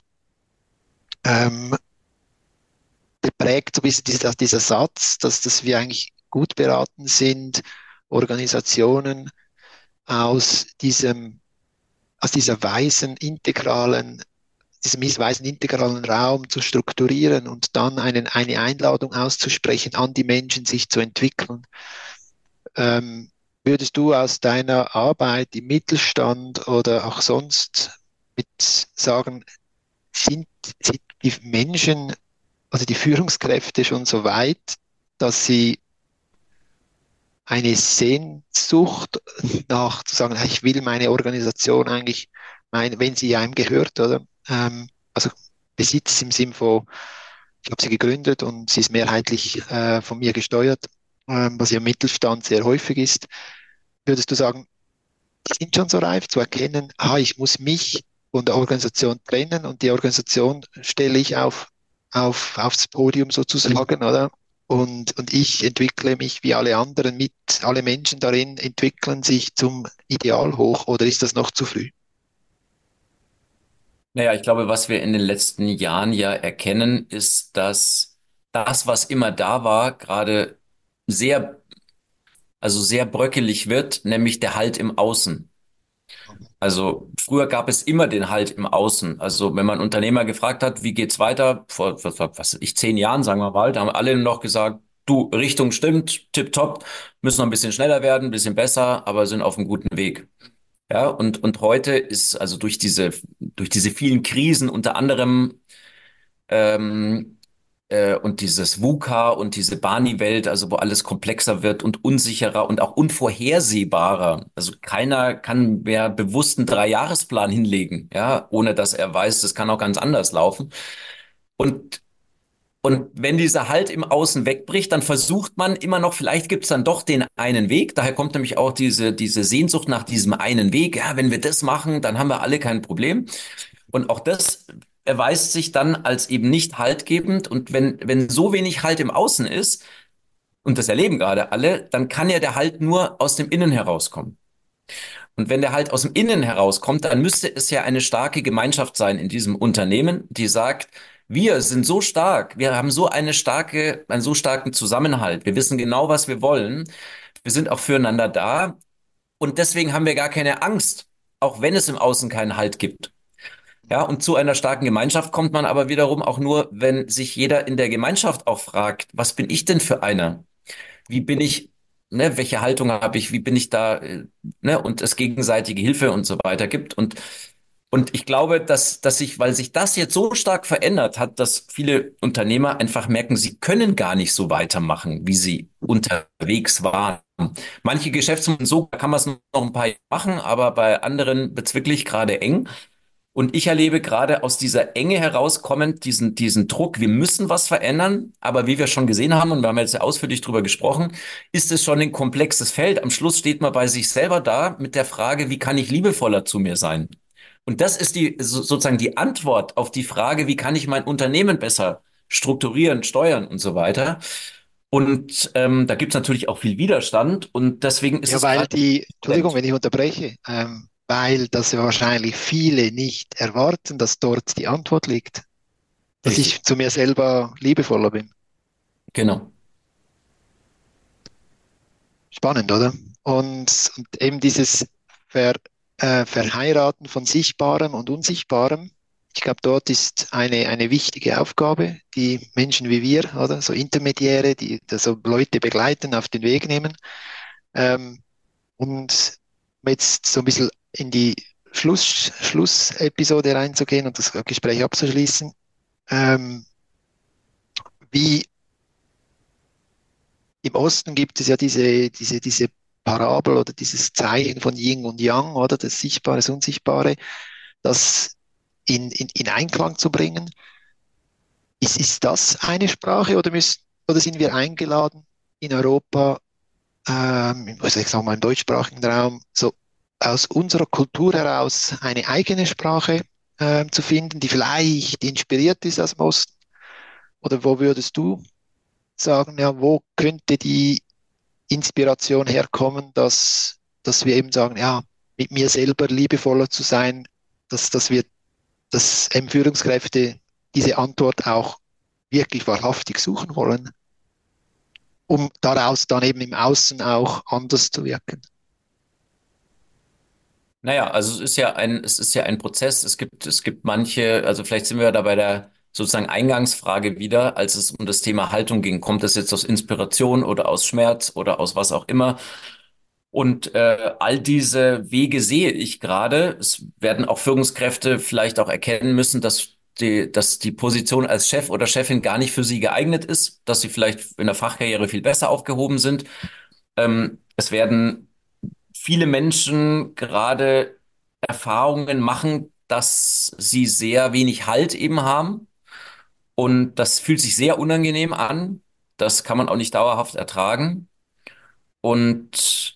ähm, geprägt so ein bisschen dieser, dieser Satz, dass, dass wir eigentlich gut beraten sind, Organisationen aus diesem, aus dieser weisen, integralen, diesem weisen, integralen Raum zu strukturieren und dann einen, eine Einladung auszusprechen an die Menschen, sich zu entwickeln. Ähm, würdest du aus deiner Arbeit im Mittelstand oder auch sonst mit sagen, sind, sind die Menschen, also die Führungskräfte schon so weit, dass sie eine Sehnsucht nach zu sagen, ich will meine Organisation eigentlich, mein, wenn sie einem gehört, oder? Ähm, also Besitz im Sinn von, ich habe sie gegründet und sie ist mehrheitlich äh, von mir gesteuert, ähm, was ja im Mittelstand sehr häufig ist. Würdest du sagen, die sind schon so reif zu erkennen, ah, ich muss mich von der Organisation trennen und die Organisation stelle ich auf, auf, aufs Podium sozusagen, oder? Und, und ich entwickle mich wie alle anderen mit, alle Menschen darin entwickeln sich zum Ideal hoch, oder ist das noch zu früh? Naja, ich glaube, was wir in den letzten Jahren ja erkennen, ist, dass das, was immer da war, gerade sehr, also sehr bröckelig wird, nämlich der Halt im Außen. Also früher gab es immer den Halt im Außen. Also wenn man Unternehmer gefragt hat, wie geht's weiter, vor was, was weiß ich, zehn Jahren, sagen wir mal, da haben alle noch gesagt, du, Richtung stimmt, tipptopp, müssen noch ein bisschen schneller werden, ein bisschen besser, aber sind auf einem guten Weg. Ja, und, und heute ist also durch diese, durch diese vielen Krisen, unter anderem ähm, äh, und dieses VUCA und diese Barney-Welt, also wo alles komplexer wird und unsicherer und auch unvorhersehbarer. Also keiner kann mehr bewusst einen Dreijahresplan hinlegen, ja, ohne dass er weiß, das kann auch ganz anders laufen. Und und wenn dieser Halt im Außen wegbricht, dann versucht man immer noch, vielleicht gibt es dann doch den einen Weg. Daher kommt nämlich auch diese, diese Sehnsucht nach diesem einen Weg. Ja, wenn wir das machen, dann haben wir alle kein Problem. Und auch das erweist sich dann als eben nicht haltgebend. Und wenn, wenn so wenig Halt im Außen ist, und das erleben gerade alle, dann kann ja der Halt nur aus dem Innen herauskommen. Und wenn der Halt aus dem Innen herauskommt, dann müsste es ja eine starke Gemeinschaft sein in diesem Unternehmen, die sagt, wir sind so stark, wir haben so eine starke, einen so starken Zusammenhalt, wir wissen genau, was wir wollen, wir sind auch füreinander da und deswegen haben wir gar keine Angst, auch wenn es im Außen keinen Halt gibt. Ja, und zu einer starken Gemeinschaft kommt man aber wiederum auch nur, wenn sich jeder in der Gemeinschaft auch fragt, was bin ich denn für einer? Wie bin ich, ne, welche Haltung habe ich, wie bin ich da, äh, ne, und es gegenseitige Hilfe und so weiter gibt. Und, und ich glaube, dass, dass sich, weil sich das jetzt so stark verändert hat, dass viele Unternehmer einfach merken, sie können gar nicht so weitermachen, wie sie unterwegs waren. Manche Geschäftsmodelle, so kann man es noch ein paar Jahre machen, aber bei anderen wird es wirklich gerade eng. Und ich erlebe gerade aus dieser Enge herauskommend diesen, diesen Druck, wir müssen was verändern, aber wie wir schon gesehen haben, und wir haben jetzt ja ausführlich drüber gesprochen, ist es schon ein komplexes Feld. Am Schluss steht man bei sich selber da mit der Frage, wie kann ich liebevoller zu mir sein? Und das ist die, so- sozusagen die Antwort auf die Frage, wie kann ich mein Unternehmen besser strukturieren, steuern und so weiter. Und ähm, da gibt es natürlich auch viel Widerstand und deswegen ist Ja, es weil gerade die, Entschuldigung, Trend. wenn ich unterbreche, ähm, weil das wahrscheinlich viele nicht erwarten, dass dort die Antwort liegt, dass Richtig, ich zu mir selber liebevoller bin. genau. Spannend, oder? Und, und eben dieses Ver, äh, Verheiraten von Sichtbarem und Unsichtbarem. Ich glaube, dort ist eine, eine wichtige Aufgabe, die Menschen wie wir, oder so Intermediäre, die so Leute begleiten, auf den Weg nehmen. Ähm, und um jetzt so ein bisschen in die Schluss, Schlussepisode reinzugehen und das Gespräch abzuschließen. Ähm, wie im Osten gibt es ja diese, diese, diese Parabel oder dieses Zeichen von Yin und Yang, oder das Sichtbare, das Unsichtbare, das in, in, in Einklang zu bringen. Ist, ist das eine Sprache oder, müssen, oder sind wir eingeladen, in Europa, ähm, also ich sage mal im deutschsprachigen Raum, so aus unserer Kultur heraus eine eigene Sprache ähm, zu finden, die vielleicht inspiriert ist aus dem Osten? Oder wo würdest du sagen, ja, wo könnte die Inspiration herkommen, dass, dass wir eben sagen, ja, mit mir selber liebevoller zu sein, dass, dass wir, dass eben Führungskräfte diese Antwort auch wirklich wahrhaftig suchen wollen, um daraus dann eben im Außen auch anders zu wirken. Naja, also es ist ja ein, es ist ja ein Prozess. Es gibt, es gibt manche, also vielleicht sind wir da bei der sozusagen Eingangsfrage wieder, als es um das Thema Haltung ging. Kommt das jetzt aus Inspiration oder aus Schmerz oder aus was auch immer? Und äh, all diese Wege sehe ich gerade. Es werden auch Führungskräfte vielleicht auch erkennen müssen, dass die, dass die Position als Chef oder Chefin gar nicht für sie geeignet ist, dass sie vielleicht in der Fachkarriere viel besser aufgehoben sind. Ähm, es werden viele Menschen gerade Erfahrungen machen, dass sie sehr wenig Halt eben haben. Und das fühlt sich sehr unangenehm an. Das kann man auch nicht dauerhaft ertragen. Und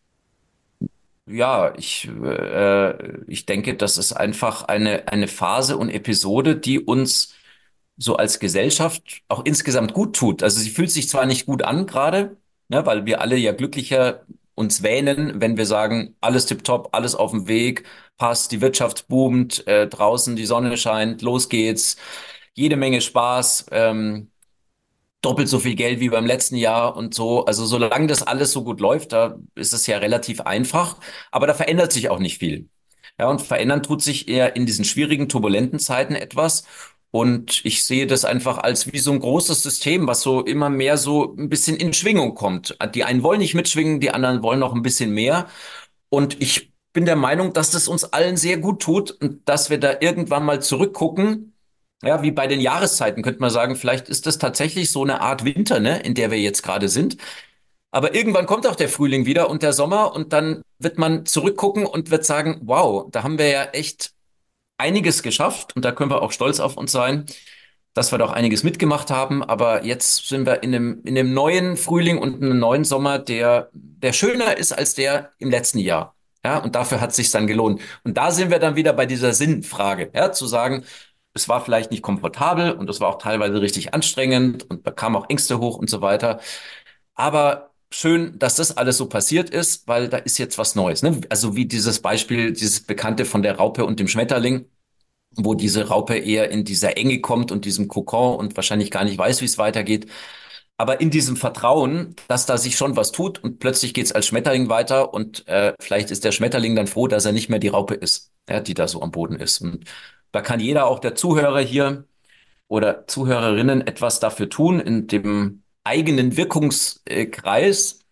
ja, ich, äh, ich denke, das ist einfach eine, eine Phase und Episode, die uns so als Gesellschaft auch insgesamt gut tut. Also sie fühlt sich zwar nicht gut an gerade, ne, weil wir alle ja glücklicher uns wähnen, wenn wir sagen, alles tipptopp, alles auf dem Weg, passt, die Wirtschaft boomt, äh, draußen die Sonne scheint, los geht's, jede Menge Spaß, ähm, doppelt so viel Geld wie beim letzten Jahr und so. Also solange das alles so gut läuft, da ist es ja relativ einfach, aber da verändert sich auch nicht viel. Ja, und verändern tut sich eher in diesen schwierigen, turbulenten Zeiten etwas. Und ich sehe das einfach als wie so ein großes System, was so immer mehr so ein bisschen in Schwingung kommt. Die einen wollen nicht mitschwingen, die anderen wollen noch ein bisschen mehr. Und ich bin der Meinung, dass das uns allen sehr gut tut und dass wir da irgendwann mal zurückgucken. Ja, wie bei den Jahreszeiten könnte man sagen, vielleicht ist das tatsächlich so eine Art Winter, ne, in der wir jetzt gerade sind. Aber irgendwann kommt auch der Frühling wieder und der Sommer und dann wird man zurückgucken und wird sagen, wow, da haben wir ja echt einiges geschafft und da können wir auch stolz auf uns sein, dass wir doch einiges mitgemacht haben. Aber jetzt sind wir in einem, in einem neuen Frühling und einem neuen Sommer, der, der schöner ist als der im letzten Jahr. Ja, und dafür hat es sich dann gelohnt. Und da sind wir dann wieder bei dieser Sinnfrage, ja, zu sagen, es war vielleicht nicht komfortabel und es war auch teilweise richtig anstrengend und da kamen auch Ängste hoch und so weiter. Aber schön, dass das alles so passiert ist, weil da ist jetzt was Neues. Ne? Also wie dieses Beispiel, dieses Bekannte von der Raupe und dem Schmetterling, wo diese Raupe eher in dieser Enge kommt und diesem Kokon und wahrscheinlich gar nicht weiß, wie es weitergeht. Aber in diesem Vertrauen, dass da sich schon was tut und plötzlich geht es als Schmetterling weiter und äh, vielleicht ist der Schmetterling dann froh, dass er nicht mehr die Raupe ist, ja, die da so am Boden ist. Und da kann jeder, auch der Zuhörer hier oder Zuhörerinnen, etwas dafür tun in dem eigenen Wirkungskreis.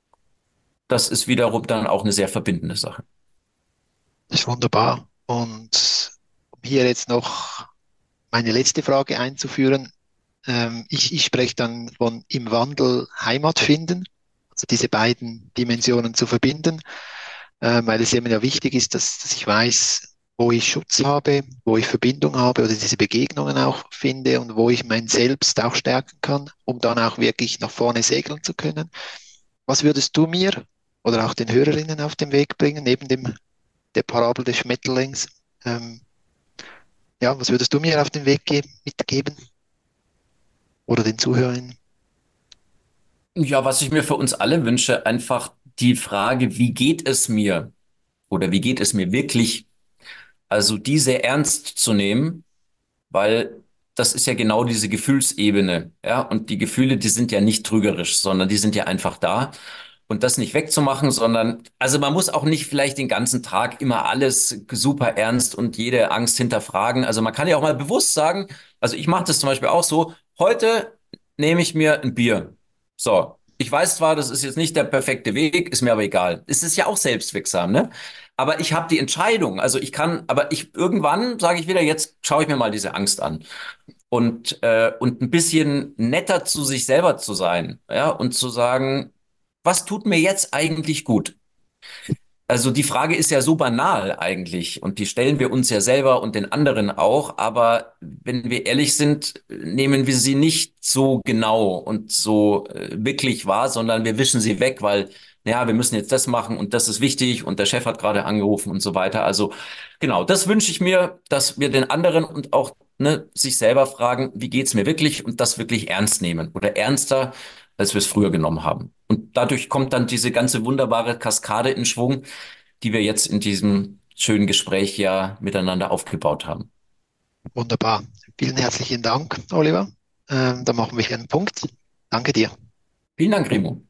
Das ist wiederum dann auch eine sehr verbindende Sache. Das ist wunderbar. Und um hier jetzt noch meine letzte Frage einzuführen, ähm, ich, ich spreche dann von im Wandel Heimat finden, also diese beiden Dimensionen zu verbinden, äh, weil es eben ja wichtig ist, dass, dass ich weiß, wo ich Schutz habe, wo ich Verbindung habe oder diese Begegnungen auch finde und wo ich mein Selbst auch stärken kann, um dann auch wirklich nach vorne segeln zu können. Was würdest du mir oder auch den Hörerinnen auf den Weg bringen, neben dem der Parabel des Schmetterlings? Ähm, ja, was würdest du mir auf den Weg geben, mitgeben oder den Zuhörern? Ja, was ich mir für uns alle wünsche, einfach die Frage, wie geht es mir oder wie geht es mir wirklich? Also die sehr ernst zu nehmen, weil das ist ja genau diese Gefühlsebene, ja, und die Gefühle, die sind ja nicht trügerisch, sondern die sind ja einfach da. Und das nicht wegzumachen, sondern, also man muss auch nicht vielleicht den ganzen Tag immer alles super ernst und jede Angst hinterfragen. Also man kann ja auch mal bewusst sagen, also ich mache das zum Beispiel auch so, heute nehme ich mir ein Bier. So, ich weiß zwar, das ist jetzt nicht der perfekte Weg, ist mir aber egal. Es ist ja auch selbstwirksam, ne? Aber ich habe die Entscheidung. Also ich kann, aber ich irgendwann sage ich wieder, jetzt schaue ich mir mal diese Angst an und, äh, und ein bisschen netter zu sich selber zu sein, ja, und zu sagen, was tut mir jetzt eigentlich gut? Also die Frage ist ja so banal eigentlich und die stellen wir uns ja selber und den anderen auch, aber wenn wir ehrlich sind, nehmen wir sie nicht so genau und so äh, wirklich wahr, sondern wir wischen sie weg, weil, ja, wir müssen jetzt das machen und das ist wichtig und der Chef hat gerade angerufen und so weiter. Also genau, das wünsche ich mir, dass wir den anderen und auch ne, sich selber fragen, wie geht's mir wirklich und das wirklich ernst nehmen oder ernster, als wir es früher genommen haben. Und dadurch kommt dann diese ganze wunderbare Kaskade in Schwung, die wir jetzt in diesem schönen Gespräch ja miteinander aufgebaut haben. Wunderbar. Vielen herzlichen Dank, Oliver. Ähm, da machen wir hier einen Punkt. Danke dir. Vielen Dank, Remo.